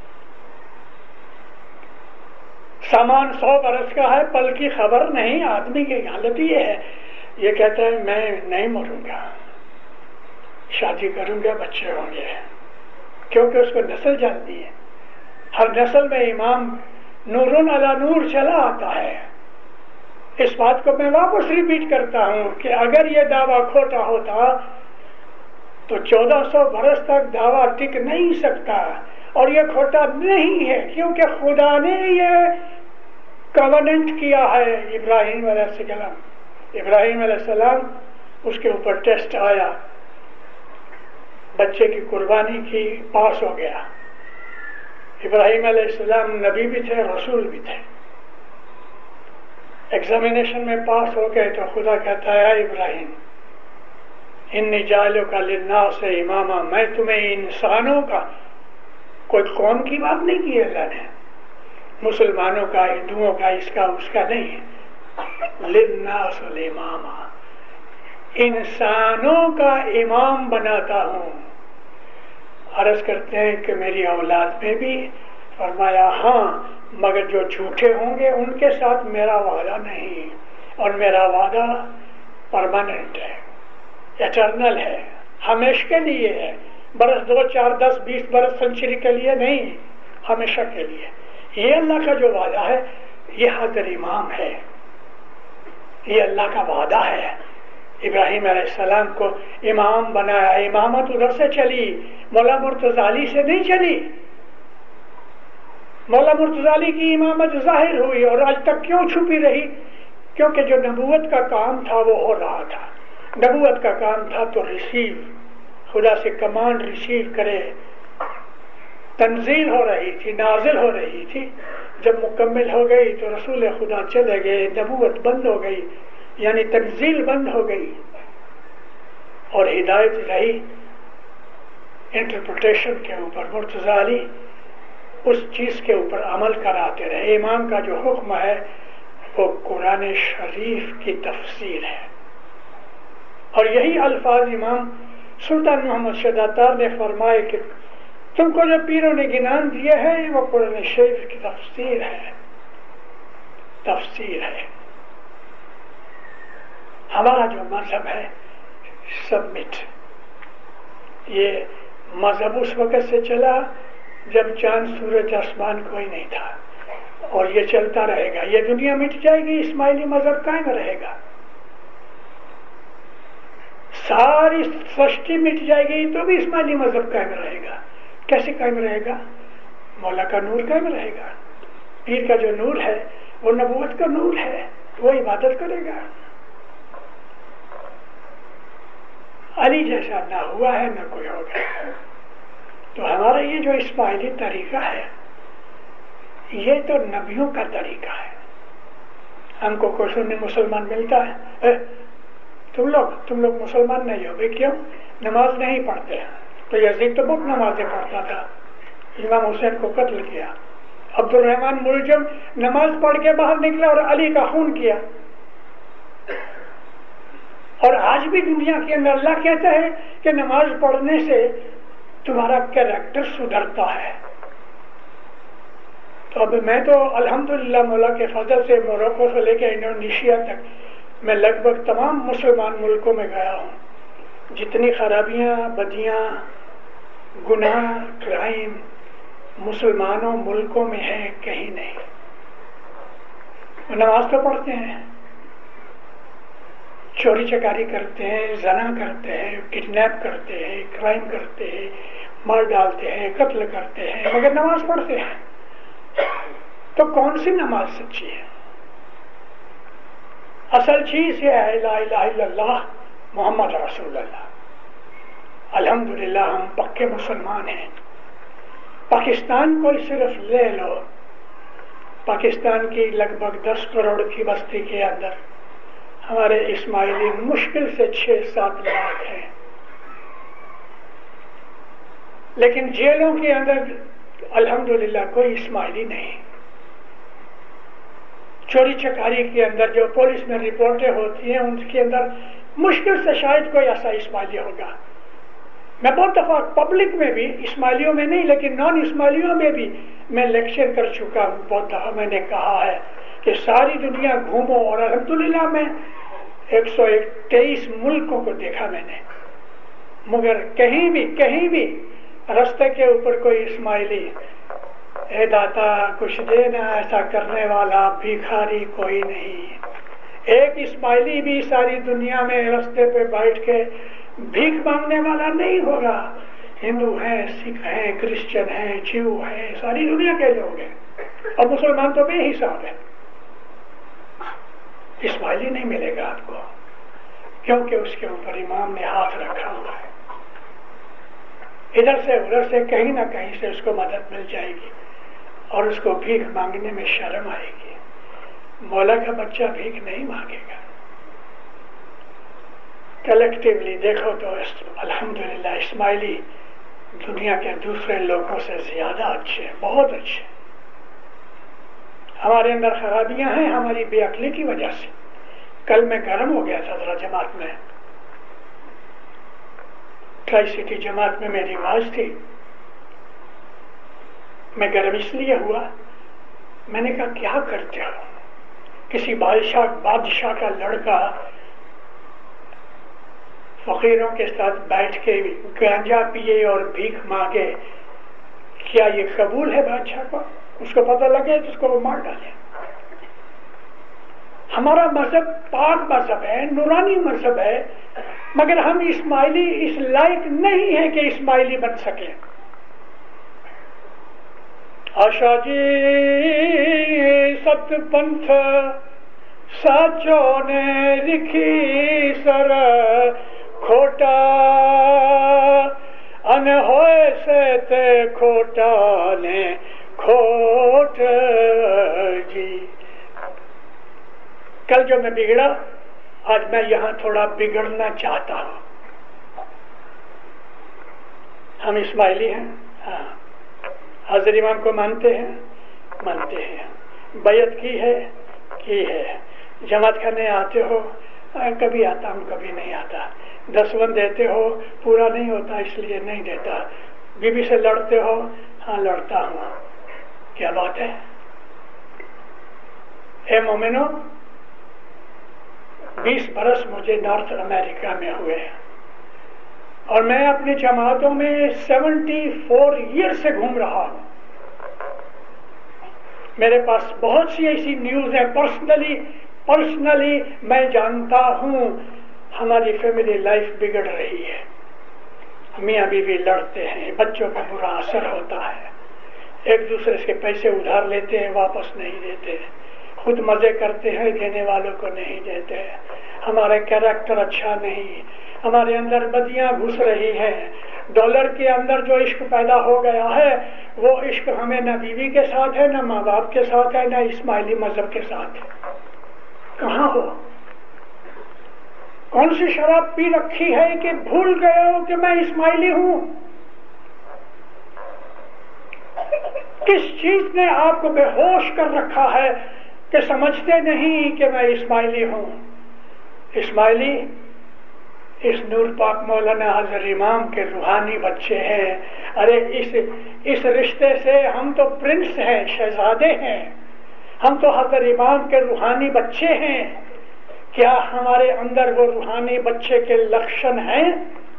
سامان 100 برس کا ہے، پل کی خبر نہیں. آدمی کی حالت یہ ہے، یہ کہتا ہے میں نہیں مروں گا، شادی کروں گا، بچے ہوں گے، کیونکہ اس کو نسل جانتی ہے. ہر نسل میں امام نورن علی نور چلا آتا ہے. اس بات کو میں واپس ریپیٹ کرتا ہوں کہ اگر یہ دعویٰ کھوٹا ہوتا تو 1400 برس تک دعویٰ ٹک نہیں سکتا. اور یہ کھوٹا نہیں ہے، کیونکہ خدا نے یہ کوننٹ کیا ہے ابراہیم علیہ السلام. ابراہیم علیہ السلام اس کے اوپر ٹیسٹ آیا, بچے کی قربانی کی, پاس ہو گیا. ابراہیم علیہ السلام نبی بھی تھے, رسول بھی تھے. ایگزامینیشن میں پاس ہو گئے تو خدا کہتا ہے اے ابراہیم انی جاعلک للناس اماما, میں تمہیں انسانوں کا, کوئی قوم کی بات نہیں کی اللہ نے, مسلمانوں کا, ہندوؤں کا, اس کا اس کا نہیں, للناس اماما, انسانوں کا امام بناتا ہوں. عرض کرتے ہیں کہ میری اولاد میں بھی, فرمایا ہاں مگر جو جھوٹے ہوں گے ان کے ساتھ میرا وعدہ نہیں, اور میرا وعدہ پرماننٹ ہے, ایٹرنل ہے, ہمیشہ کے لیے ہے, برس 2 4 10 20 برس سنچری کے لیے نہیں, ہمیشہ کے لیے. یہ اللہ کا جو وعدہ ہے یہ حاضر امام ہے, یہ اللہ کا وعدہ ہے. ابراہیم علیہ السلام کو امام بنایا. امامت ادھر سے چلی, مولا مرتضی علی سے نہیں چلی. مولا مرتضی علی کی امامت ظاہر ہوئی اور آج تک کیوں چھپی رہی؟ کیونکہ جو نبوت کا کام تھا وہ ہو رہا تھا. نبوت کا کام تھا تو ریسیو, خدا سے کمانڈ ریسیو کرے. تنزیل ہو رہی تھی, نازل ہو رہی تھی. جب مکمل ہو گئی تو رسول خدا چلے گئے, نبوت بند ہو گئی, یعنی تنزیل بند ہو گئی, اور ہدایت رہی انٹرپریٹیشن کے اوپر. مرتضی علی اس چیز کے اوپر عمل کراتے رہے. امام کا جو حکم ہے وہ قرآن شریف کی تفسیر ہے, اور یہی الفاظ امام سلطان محمد شہزادہ نے فرمائے کہ تم کو جو پیروں نے گنان دیے ہیں وہ قرآن شریف کی تفسیر ہے, تفسیر ہے. ہمارا جو مذہب ہے سبمٹ, یہ مذہب اس وقت سے چلا جب چاند سورج آسمان کوئی نہیں تھا, اور یہ چلتا رہے گا. یہ دنیا مٹ جائے گی, اسماعیلی مذہب قائم رہے گا. ساری سرشٹی مٹ جائے گی تو بھی اسماعیلی مذہب قائم رہے گا. کیسے قائم رہے گا؟ مولا کا نور قائم رہے گا. پیر کا جو نور ہے وہ نبوت کا نور ہے, وہ عبادت کرے گا. علی جیسا نہ ہوا ہے نہ کوئی ہوگا. تو ہمارا یہ جو اسماعیلی طریقہ ہے یہ تو نبیوں کا طریقہ ہے. ہم کو کوئی سنی مسلمان ملتا ہے, تم لوگ مسلمان نہیں ہو گے, کیوں؟ نماز نہیں پڑھتے. تو یزید تو بہت نمازیں پڑھتا تھا, امام حسین کو قتل کیا. عبد الرحمن ملجم نماز پڑھ کے باہر نکلا اور علی کا خون کیا. اور آج بھی دنیا کے اندر اللہ کہتا ہے کہ نماز پڑھنے سے تمہارا کیریکٹر سدھرتا ہے. تو اب میں تو الحمدللہ مولا کے فضل سے موروکو سے لے کے انڈونیشیا تک میں لگ بھگ تمام مسلمان ملکوں میں گیا ہوں. جتنی خرابیاں, بدیاں, گناہ, کرائم مسلمانوں ملکوں میں ہے کہیں نہیں. وہ نماز تو پڑھتے ہیں, چوری چکاری کرتے ہیں, زنا کرتے ہیں, کڈنیپ کرتے ہیں, کرائم کرتے ہیں, مار ڈالتے ہیں, قتل کرتے ہیں, مگر نماز پڑھتے ہیں. تو کون سی نماز سچی ہے؟ اصل چیز یہ ہے لا الہ الا اللہ محمد رسول اللہ. الحمدللہ ہم پکے مسلمان ہیں. پاکستان کو صرف لے لو, پاکستان کی لگ بھگ 10 کروڑ کی بستی کے اندر ہمارے اسماعیلی مشکل سے 6-7 لاکھ ہیں. لیکن جیلوں کے اندر الحمدللہ کوئی اسماعیلی نہیں. چوری چکاری کے اندر جو پولیس میں رپورٹیں ہوتی ہیں ان کے اندر مشکل سے شاید کوئی ایسا اسماعیلی ہوگا. میں بہت دفعہ پبلک میں بھی, اسماعیلیوں میں نہیں لیکن نان اسماعیلیوں میں بھی میں لیکچر کر چکا ہوں. بہت دفعہ میں نے کہا ہے کہ ساری دنیا گھومو, اور الحمدللہ میں 123 ملکوں کو دیکھا میں نے, مگر کہیں بھی رستے کے اوپر کوئی اسماعیلی اے داتا کچھ دینا ایسا کرنے والا بھیکھاری کوئی نہیں. ایک اسماعیلی بھی ساری دنیا میں رستے پہ بیٹھ کے بھیک مانگنے والا نہیں ہوگا. ہندو ہیں, سکھ ہیں, کرسچن ہیں, جیو ہیں, ساری دنیا کے لوگ ہیں, اور مسلمان تو بے حساب ہیں. اسماعیلی نہیں ملے گا آپ کو، کیونکہ اس کے اوپر امام نے ہاتھ رکھا ہوا ہے۔ ادھر سے ادھر سے کہیں نہ کہیں سے اس کو مدد مل جائے گی اور اس کو بھیک مانگنے میں شرم آئے گی۔ مولا کا بچہ بھیک نہیں مانگے گا۔ کلیکٹیولی دیکھو تو الحمدللہ اسماعیلی دنیا کے دوسرے لوگوں سے زیادہ اچھے ہیں، بہت اچھے۔ ہمارے اندر خرابیاں ہیں ہماری بے عقلی کی وجہ سے۔ کل میں گرم ہو گیا تھا ذرا جماعت میں، ٹرائی سٹی جماعت میں میری آواز تھی، میں گرم اس لیے ہوا، میں نے کہا کیا کرتے ہو؟ کسی بادشاہ کا لڑکا فقیروں کے ساتھ بیٹھ کے گانجا پیے اور بھیک مانگے، کیا یہ قبول ہے بادشاہ کو؟ اس کو پتہ لگے تو اس کو وہ مار ڈالے۔ ہمارا مذہب پاک مذہب ہے، نورانی مذہب ہے، مگر ہم اسماعیلی اس لائق نہیں ہیں کہ اسماعیلی بن سکیں۔ آشا جی ست پنتھ سچوں نے لکھی سر کھوٹا ان ہوئے سے تے کھوٹا نے کھوٹ جی۔ کل جو میں بگڑا، آج میں یہاں تھوڑا بگڑنا چاہتا ہوں۔ ہم اسماعیلی ہیں، ہاں، حضرت امام کو مانتے ہیں، بیعت کی ہے، جماعت کرنے آتے ہو، کبھی آتا ہوں کبھی نہیں آتا، 10 دیتے ہو، پورا نہیں ہوتا اس لیے نہیں دیتا، بیوی سے لڑتے ہو، ہاں لڑتا ہوں، کیا بات ہے؟ اے مومنو، 20 برس مجھے نارتھ امریکہ میں ہوئے اور میں اپنی جماعتوں میں 74 ایئر سے گھوم رہا ہوں۔ میرے پاس بہت سی ایسی نیوز ہیں، پرسنلی میں جانتا ہوں ہماری فیملی لائف بگڑ رہی ہے، میاں بیوی لڑتے ہیں، بچوں کا برا اثر ہوتا ہے، ایک دوسرے سے پیسے ادھار لیتے ہیں واپس نہیں دیتے، خود مزے کرتے ہیں دینے والوں کو نہیں دیتے، ہمارا کیریکٹر اچھا نہیں، ہمارے اندر بدیاں گھس رہی ہیں، ڈالر کے اندر جو عشق پیدا ہو گیا ہے وہ عشق ہمیں نہ بیوی کے ساتھ ہے، نہ ماں باپ کے ساتھ ہے، نہ اسماعیلی مذہب کے ساتھ ہے۔ کہاں ہو؟ کون سی شراب پی رکھی ہے کہ بھول گئے ہو کہ میں اسماعیلی ہوں؟ کس چیز نے آپ کو بے ہوش کر رکھا ہے کہ سمجھتے نہیں کہ میں اسماعیلی ہوں؟ اسماعیلی اس نور پاک مولانا حضرت امام کے روحانی بچے ہیں۔ ارے اس رشتے سے ہم تو پرنس ہیں، شہزادے ہیں، ہم تو حضرت امام کے روحانی بچے ہیں۔ کیا ہمارے اندر وہ روحانی بچے کے لکشن ہیں؟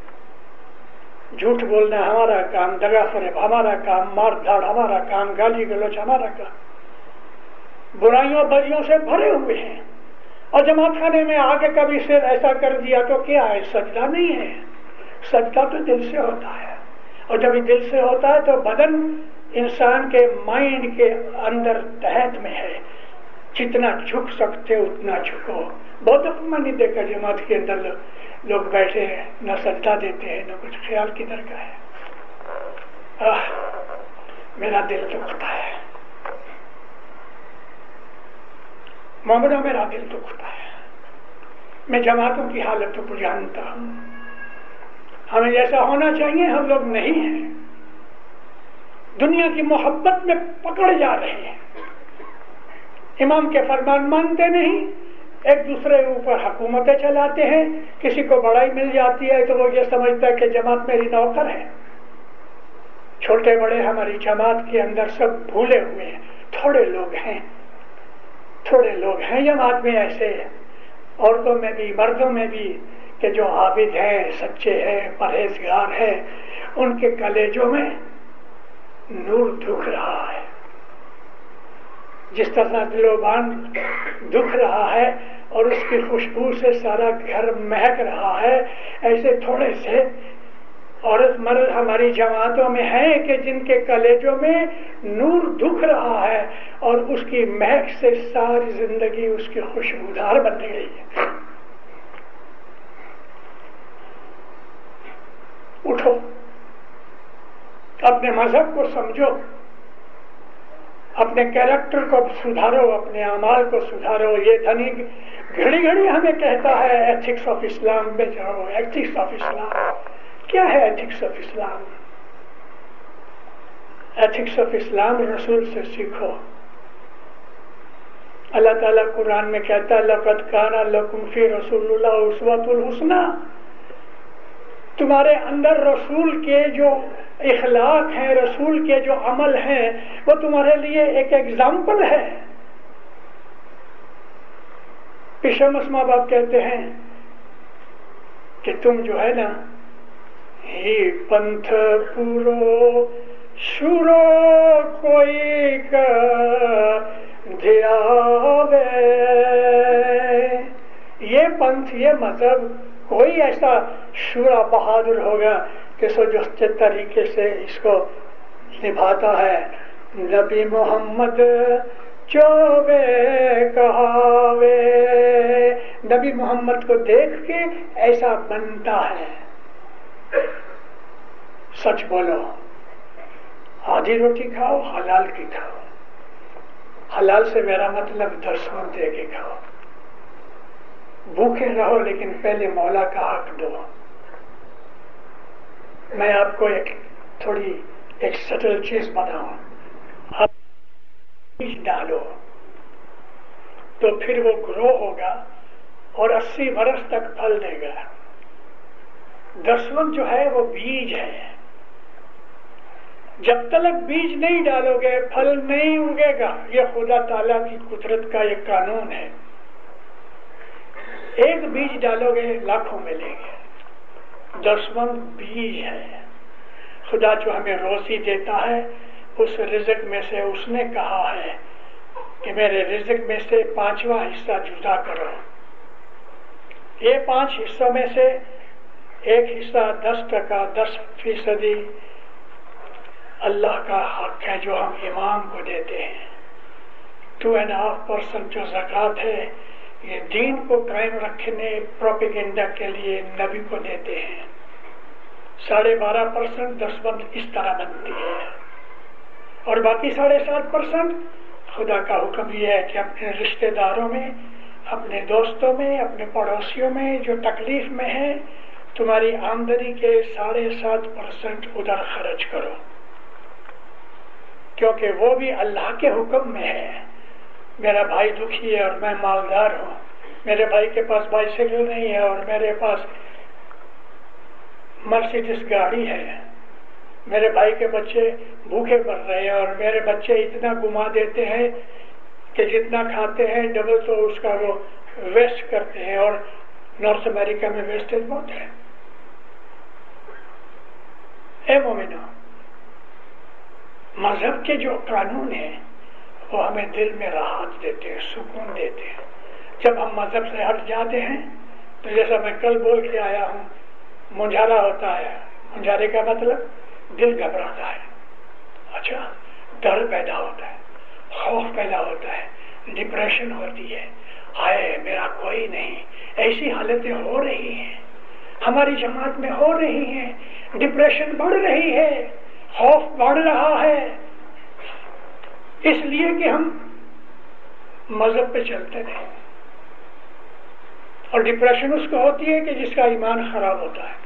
جھوٹ بولنا ہمارا کام، دغا فریب ہمارا کام، مار دھاڑ ہمارا کام، گالی گلوچ ہمارا کام، برائیوں بدیوں سے بھرے ہوئے ہیں۔ اور جماعت خانے میں آ کے کبھی سے ایسا کر دیا تو کیا ہے؟ سجدہ نہیں ہے، سجدہ تو دل سے ہوتا ہے، اور جب یہ دل سے ہوتا ہے تو بدن انسان کے مائنڈ کے اندر تحت میں ہے، جتنا جھک سکتے اتنا جھکو۔ بہت دفعہ میں نے دیکھا جماعت کے اندر لوگ بیٹھے ہیں، نہ سجدہ دیتے ہیں، نہ کچھ، خیال کدھر کا ہے؟ میرا دل دکھتا ہے مومنو، میرا دل دکھتا ہے۔ میں جماعتوں کی حالت کو جانتا ہوں، ہمیں جیسا ہونا چاہیے ہم لوگ نہیں ہیں، دنیا کی محبت میں پکڑ جا رہے ہیں، امام کے فرمان مانتے نہیں، ایک دوسرے کے اوپر حکومتیں چلاتے ہیں، کسی کو بڑائی مل جاتی ہے تو وہ یہ سمجھتا ہے کہ جماعت میری نوکر ہے۔ چھوٹے بڑے ہماری جماعت کے اندر سب بھولے ہوئے ہیں، تھوڑے لوگ ہیں جماعت میں ایسے، عورتوں میں بھی مردوں میں بھی، کہ جو عابد ہیں، سچے ہیں، پرہیزگار ہیں، ان کے کلیجوں میں نور دکھ رہا ہے۔ جس طرح دلوبان دکھ رہا ہے اور اس کی خوشبو سے سارا گھر مہک رہا ہے، ایسے تھوڑے سے عورت مرد ہماری جماعتوں میں ہیں کہ جن کے کلیجوں میں نور دکھ رہا ہے، اور اس کی مہک سے ساری زندگی اس کی خوشبودار بن گئی ہے. اٹھو، اپنے مذہب کو سمجھو، اپنے کیریکٹر کو سدھارو، اپنے اعمال کو سدھارو. یہ دھنی گھڑی گھڑی ہمیں کہتا ہے ایتھکس آف اسلام میں جاؤ. ایتھکس آف اسلام کیا ہے؟ Ethics of Islam, ethics of Islam رسول سے سیکھو. اللہ تعالیٰ قرآن میں کہتا ہے لَقَدْ كَانَ لَكُمْ فِي رَسُولِ اللَّهِ أُسْوَةٌ الْحَسَنَةٌ. تمہارے اندر رسول کے جو اخلاق ہیں، رسول کے جو عمل ہیں، وہ تمہارے لیے ایک ایگزامپل ہے. پیشمس ماں باپ کہتے ہیں کہ تم جو ہے نا ہی پنتھ پورو شورو کوئی کا دھیاوے. یہ پنتھ، یہ مذہب کوئی ایسا شورا بہادر ہوگا کہ سو جو طریقے سے اس کو نبھاتا ہے. نبی محمد چوبے کہاوے، نبی محمد کو دیکھ کے ایسا بنتا ہے. سچ بولو، آدھی روٹی کھاؤ، حلال کی کھاؤ. حلال سے میرا مطلب دسمن دے کے کھاؤ. بھوکے رہو لیکن پہلے مولا کا حق دو. میں آپ کو ایک سٹل چیز بتاؤں. آپ بیج ڈالو تو پھر وہ گرو ہوگا اور 80 برس تک پھل دے گا. دسمن جو ہے وہ بیج ہے. جب تک بیج نہیں ڈالو گے پھل نہیں اگے گا. یہ خدا تعالیٰ کی قدرت کا ایک قانون ہے. ایک بیج ڈالو گے لاکھوں ملیں گے. دسمن بیج ہے. خدا جو ہمیں روزی دیتا ہے اس رزق میں سے اس نے کہا ہے کہ میرے رزق میں سے 5واں حصہ جدا کرو. یہ 5 حصوں میں سے ایک حصہ 10%، 10% اللہ کا حق ہے جو ہم امام کو دیتے ہیں. 2.5% جو زکوٰۃ ہے یہ دین کو قائم رکھنے پروپیگنڈا کے لیے نبی کو دیتے ہیں. 12.5% دسمن اس طرح بنتی ہے. اور باقی 7.5% خدا کا حکم یہ ہے کہ اپنے رشتہ داروں میں، اپنے دوستوں میں، اپنے پڑوسیوں میں جو تکلیف میں ہیں تمہاری آمدنی کے 7.5% ادھر خرچ کرو، کیونکہ وہ بھی اللہ کے حکم میں ہے. میرا بھائی دکھی ہے اور میں مالدار ہوں، میرے بھائی کے پاس بائیسیکل نہیں ہے اور میرے پاس مرسیڈس گاڑی ہے. میرے بھائی کے بچے بھوکے مر رہے ہیں اور میرے بچے اتنا گما دیتے ہیں کہ جتنا کھاتے ہیں ڈبل تو اس کا وہ ویسٹ کرتے ہیں. اور نارتھ امریکہ میں ویسٹیج بہت ہے. اے مومنو، مذہب کے جو قانون ہیں وہ ہمیں دل میں راحت دیتے ہیں، سکون دیتے ہیں. جب ہم مذہب سے ہٹ جاتے ہیں تو جیسا میں کل بول کے آیا ہوں، منجھارا ہوتا ہے. منجھارے کا مطلب دل گھبراتا ہے. اچھا، ڈر پیدا ہوتا ہے، خوف پیدا ہوتا ہے، ڈپریشن ہوتی ہے. ہائے میرا کوئی نہیں. ایسی حالتیں ہو رہی ہیں، ہماری جماعت میں ہو رہی ہیں. ڈپریشن بڑھ رہی ہے، خوف بڑھ رہا ہے، اس لیے کہ ہم مذہب پہ چلتے نہیں. اور ڈپریشن اس کو ہوتی ہے کہ جس کا ایمان خراب ہوتا ہے.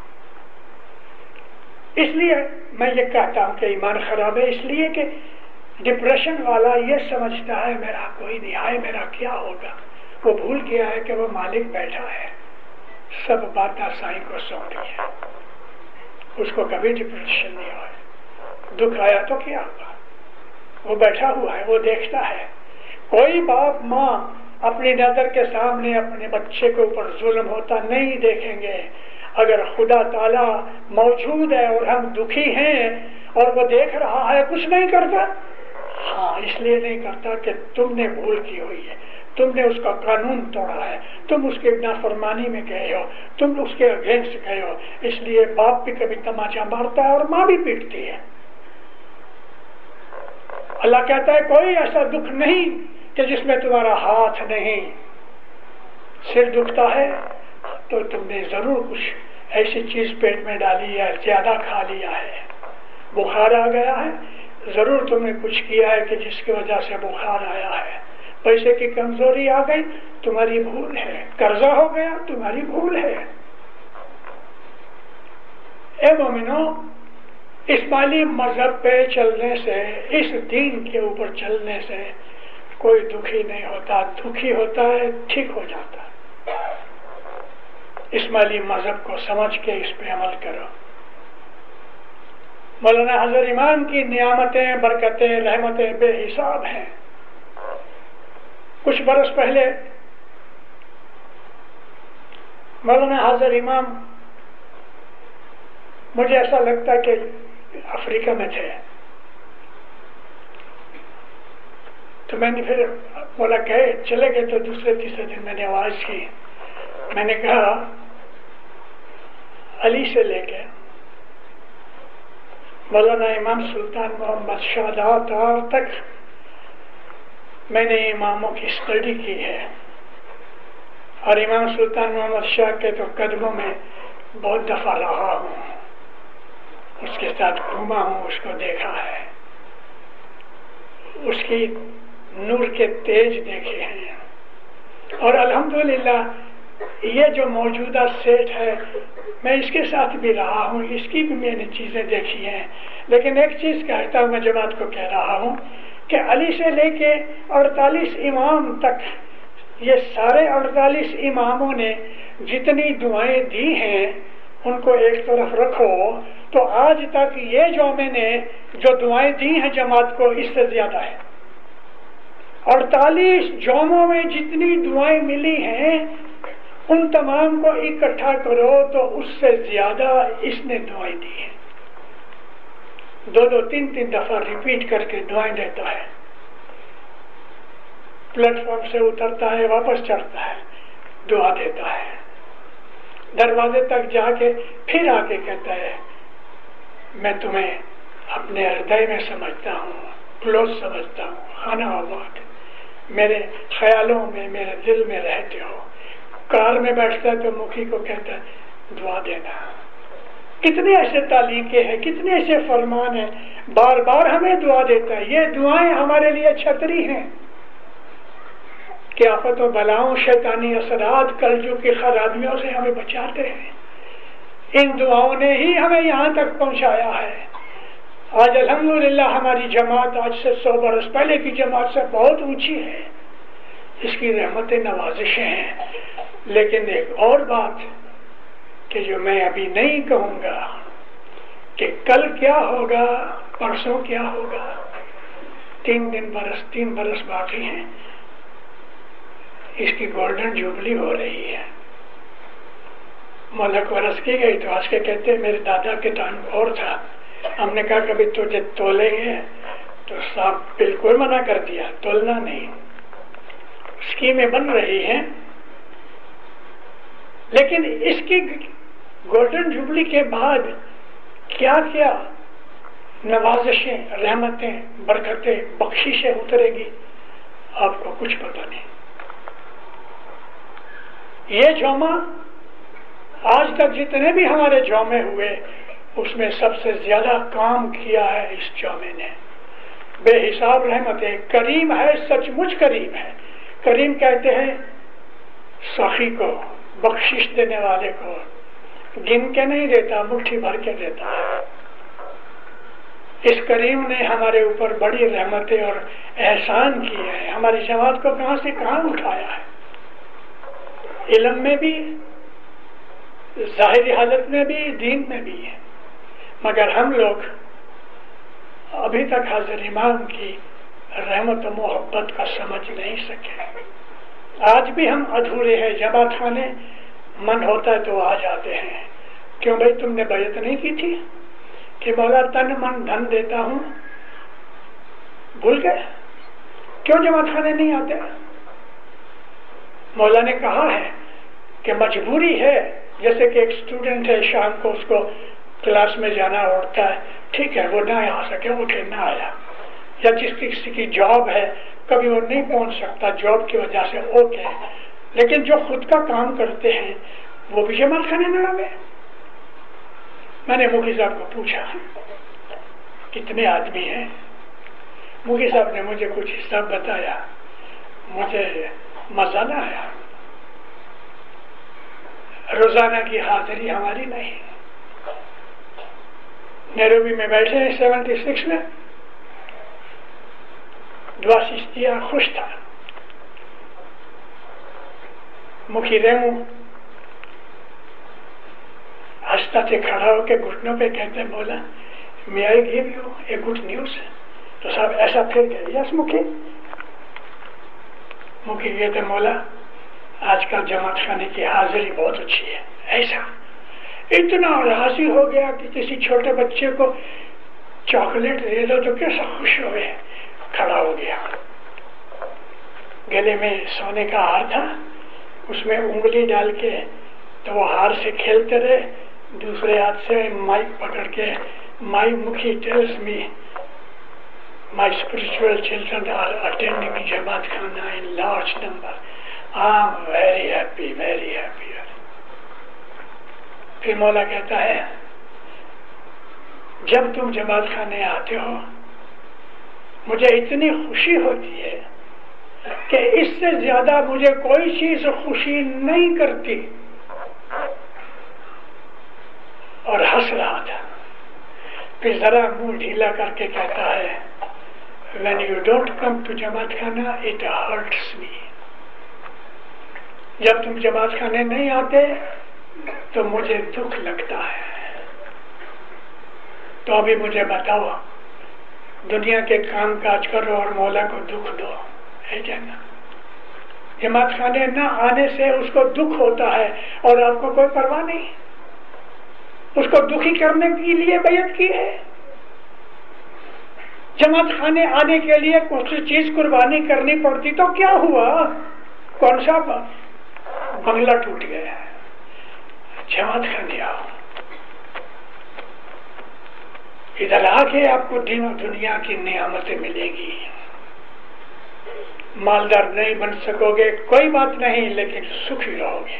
اس لیے میں یہ کہتا ہوں کہ ایمان خراب ہے، اس لیے کہ ڈپریشن والا یہ سمجھتا ہے میرا کوئی نہیں، آئے میرا کیا ہوگا. وہ بھول گیا ہے کہ وہ مالک بیٹھا ہے، سب باتیں سائیں کو سونپی ہے. اس کو کبھی ڈپریشن نہیں ہوا. دکھ آیا تو کیا ہوگا، وہ بیٹھا ہوا ہے، وہ دیکھتا ہے. کوئی باپ ماں اپنی نظر کے سامنے اپنے بچے کے اوپر ظلم ہوتا نہیں دیکھیں گے. اگر خدا تعالیٰ موجود ہے اور ہم دکھی ہیں اور وہ دیکھ رہا ہے کچھ نہیں کرتا، ہاں اس لیے نہیں کرتا کہ تم نے بھول کی ہوئی ہے، تم نے اس کا قانون توڑا ہے، تم اس کے نافرمانی میں گئے ہو، تم اس کے اگینسٹ گئے ہو. اس لیے باپ بھی کبھی تماچا مارتا ہے اور ماں بھی پیٹتی ہے. اللہ کہتا ہے کوئی ایسا دکھ نہیں کہ جس میں تمہارا ہاتھ نہیں. سر دکھتا ہے تو تم نے ضرور کچھ ایسی چیز پیٹ میں ڈالی ہے, زیادہ کھا لیا ہے. بخار آ گیا ہے, ضرور تم نے کچھ کیا ہے کہ جس کی وجہ سے بخار آیا ہے. پیسے کی کمزوری آ گئی, تمہاری بھول ہے. قرضہ ہو گیا, تمہاری بھول ہے. اے مومنو, اسماعیلی مذہب پہ چلنے سے, اس دین کے اوپر چلنے سے کوئی دکھی نہیں ہوتا. دکھی ہوتا ہے ٹھیک ہو جاتا ہے. اسماعیلی مذہب کو سمجھ کے اس پہ عمل کرو. مولانا حضرت امام کی نعمتیں, برکتیں, رحمتیں بے حساب ہیں. کچھ برس پہلے مولانا حضرت امام, مجھے ایسا لگتا کہ افریقہ میں تھے, تو میں نے پھر بولا گئے, چلے گئے تو دوسرے تیسرے دن میں نے آواز کی. میں نے کہا علی سے لے کے مولانا امام سلطان محمد شاہ تک میں نے اماموں کی اسٹڈی کی ہے, اور امام سلطان محمد شاہ کے تو قدموں میں بہت دفعہ رہا ہوں, اس کے ساتھ گھوما ہوں, اس کو دیکھا ہے, اس کی نور کے تیج دیکھے ہیں. اور الحمدللہ یہ جو موجودہ سیٹ ہے, میں اس کے ساتھ بھی رہا ہوں, اس کی بھی میں نے چیزیں دیکھی ہیں. لیکن ایک چیز کہتا ہوں, میں جماعت کو کہہ رہا ہوں کہ علی سے لے کے 48 امام تک, یہ سارے 48 اماموں نے جتنی دعائیں دی ہیں ان کو ایک طرف رکھو تو آج تک یہ جو میں نے جو دعائیں دی ہیں جماعت کو, اس سے زیادہ ہے. 48 جوموں میں جتنی دعائیں ملی ہیں ان تمام کو اکٹھا کرو تو اس سے زیادہ اس نے دعائیں دی ہیں. 2-3 دفعہ ریپیٹ کر کے دعائیں دیتا ہے. پلیٹ فارم سے اترتا ہے, واپس چڑھتا ہے, دعا دیتا ہے. دروازے تک جا کے پھر آ کے کہتا ہے میں تمہیں اپنے ہردے میں سمجھتا ہوں, کلوز سمجھتا ہوں, خانہ آباد, میرے خیالوں میں, میرے دل میں رہتے ہو. کار میں بیٹھتا ہے تو مکھی کو کہتا ہے دعا دینا. کتنے ایسے تعلیقیں ہیں, کتنے ایسے فرمان ہیں, بار بار ہمیں دعا دیتا ہے. یہ دعائیں ہمارے لیے چھتری ہیں کہ آفت و بلاؤں, شیطانی اثرات, کلجو کی خرابیوں سے ہمیں بچاتے ہیں. ان دعاؤں نے ہی ہمیں یہاں تک پہنچایا ہے. آج الحمدللہ ہماری جماعت آج سے 100 برس پہلے کی جماعت سے بہت اونچی ہے. اس کی رحمتیں, نوازشیں ہیں. لیکن ایک اور بات کہ جو میں ابھی نہیں کہوں گا کہ کل کیا ہوگا, پرسوں کیا ہوگا. 3 برس باقی ہیں. اس کی گولڈن جوبلی ہو رہی ہے. ملک ورث کی گئی تو آج کے کہتے ہیں میرے دادا کے ٹائم اور تھا. ہم نے کہا کبھی تجھے تولیں گے تو صاحب بالکل منع کر دیا, تولنا نہیں. اسکیمیں بن رہی ہیں, لیکن اس کی گولڈن جوبلی کے بعد کیا کیا نوازشیں, رحمتیں, برکتیں, بخششیں اترے گی, آپ کو کچھ پتہ نہیں. یہ جومہ آج تک جتنے بھی ہمارے جومے ہوئے اس میں سب سے زیادہ کام کیا ہے اس جومے نے. بے حساب رحمتیں. کریم ہے, سچ مچ کریم ہے. کریم کہتے ہیں سخی کو, بخشش دینے والے کو. گن کے نہیں دیتا, مٹھی بھر کے دیتا ہے. اس کریم نے ہمارے اوپر بڑی رحمتیں اور احسان کیے ہیں. ہماری جماعت کو کہاں سے کہاں اٹھایا ہے. علم میں بھی, ظاہری حالت میں بھی, دین میں بھی ہے. مگر ہم لوگ ابھی تک حضرت امام کی رحمت و محبت کا سمجھ نہیں سکے. آج بھی ہم ادھورے ہیں. جماعت خانے من ہوتا ہے تو آ جاتے ہیں. کیوں بھائی تم نے بیعت نہیں کی تھی کہ مولا تن من دھن دیتا ہوں, بھول گئے؟ کیوں جماعت خانے نہیں آتے؟ مولا نے کہا ہے کہ مجبوری ہے. جیسے کہ ایک اسٹوڈنٹ ہے, شام کو اس کو کلاس میں جانا ہوتا ہے, ٹھیک ہے وہ نہ آ سکے, اٹھے نہ آیا, یا کسی کی جاب ہے کبھی وہ نہیں پہنچ سکتا جاب کی وجہ سے، اوکے، لیکن جو خود کا کام کرتے ہیں وہ بھی جماعت خانے میں آ گئے۔ میں نے مفتی صاحب کو پوچھا کتنے آدمی ہیں؟ مفتی صاحب نے مجھے کچھ حساب بتایا، مجھے مزہ نہ آیا۔ روزانہ کی حاضری ہماری نہیں۔ نیروبی میں بیٹھے ہیں 76 میں، دعا چشتیہ خوش تھا، مکھی ریمو ہنستا سے کھڑا ہو کے گھٹنوں پہ کہتے مولا may I give you a good news؟ تو صاحب ایسا پھر کہ یس مکھی کہتے مولا آج کل جماعت خانے کی حاضری بہت اچھی ہے۔ ایسا اتنا راضی ہو گیا کہ کسی چھوٹے بچے کو چاکلیٹ دے دو تو کیسا خوش ہو گیا، کھڑا ہو گیا۔ گلے میں سونے کا ہار تھا، اس میں انگلی ڈال کے تو وہ ہار سے کھیلتے رہے، دوسرے ہاتھ سے مائک پکڑ کے My Mukhi tells me my spiritual children are attending Jamaat Khana in large number. I'm very happy, very happy. پھر مولا کہتا ہے جب تم جماعت خانے آتے ہو مجھے اتنی خوشی ہوتی ہے کہ اس سے زیادہ مجھے کوئی چیز خوشی نہیں کرتی۔ اور ہنس رہا تھا، پھر ذرا منہ ڈھیلا کر کے کہتا ہے when you don't come to جماعت خانہ it hurts me۔ جب تم جماعت خانے نہیں آتے تو مجھے دکھ لگتا ہے۔ تو ابھی مجھے بتاؤ، دنیا کے کام کاج کرو اور مولا کو دکھ دو، ہے کیا نا؟ جماعت خانے نہ آنے سے اس کو دکھ ہوتا ہے اور آپ کو کوئی پرواہ نہیں، اس کو دکھی کرنے کے لیے بیعت کی ہے۔ جماعت خانے آنے کے لیے کچھ چیز قربانی کرنی پڑتی تو کیا ہوا؟ کون سا بنگلہ ٹوٹ گیا ہے؟ جماعت خانے آؤ، ادھر آ کے آپ کو دین و دنیا کی نعمتیں ملے گی۔ مالدار نہیں بن سکو گے کوئی بات نہیں، لیکن سکھی رہو گے،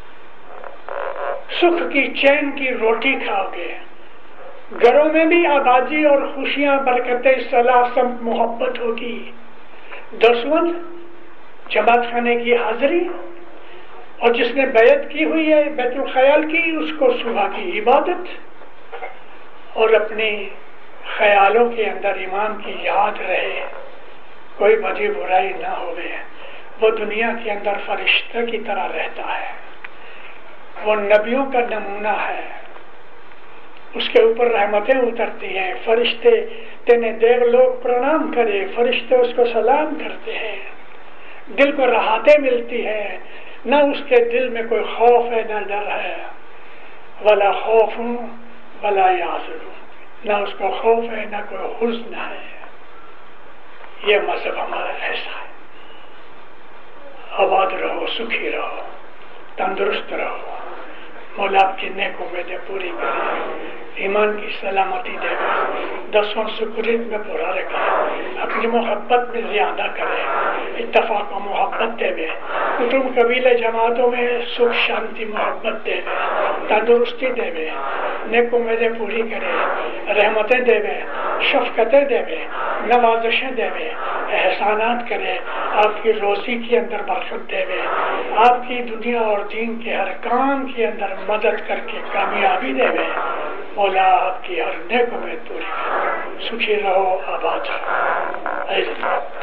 سکھ کی چین کی روٹی کھاؤ گے، گھروں میں بھی آبادی اور خوشیاں، برکتیں، صلاح، سمت، محبت ہوگی۔ دسوند جماعت خانے کی حاضری، اور جس نے بیعت کی ہوئی ہے بیت الخیال کی، اس کو صبح کی عبادت اور اپنی خیالوں کے اندر ایمان کی یاد رہے، کوئی بدی برائی نہ ہوئے۔ وہ دنیا کے اندر فرشتہ کی طرح رہتا ہے، وہ نبیوں کا نمونہ ہے، اس کے اوپر رحمتیں اترتی ہیں، فرشتے تینے دیو لوگ پرنام کرے، فرشتے اس کو سلام کرتے ہیں، دل کو راحتیں ملتی ہیں، نہ اس کے دل میں کوئی خوف ہے نہ ڈر ہے، ولا خوف ولا یحزن، نہ اس کو خوف ہے نہ کوئی حزن ہے۔ یہ مذہب ہمارا ایسا ہے۔ آباد رہو، سکھی رہو، تندرست رہو، مولا آپ کی نیک امیدیں پوری کرے، ایمان کی سلامتی دے گا، دسوں سکریت میں پورا رکھے، اپنی محبت میں زیادہ کرے، اتفاق و محبت دے گے، کٹم قبیلے جماعتوں میں سکھ شانتی محبت دے گے، تندرستی دے گے، نیک امیدیں پوری کرے، رحمتیں دے گے، شفقتیں دے گے، نوازشیں دے گے، احسانات کرے، آپ کی روزی کے اندر برکت دے گے، آپ کی دنیا اور دین کے ہر کام کے اندر مدد کر کے کامیابی دے گے۔ مولا آپ کی ہر نیک امید پوری کرے، سکھی رہو، آباد رہو۔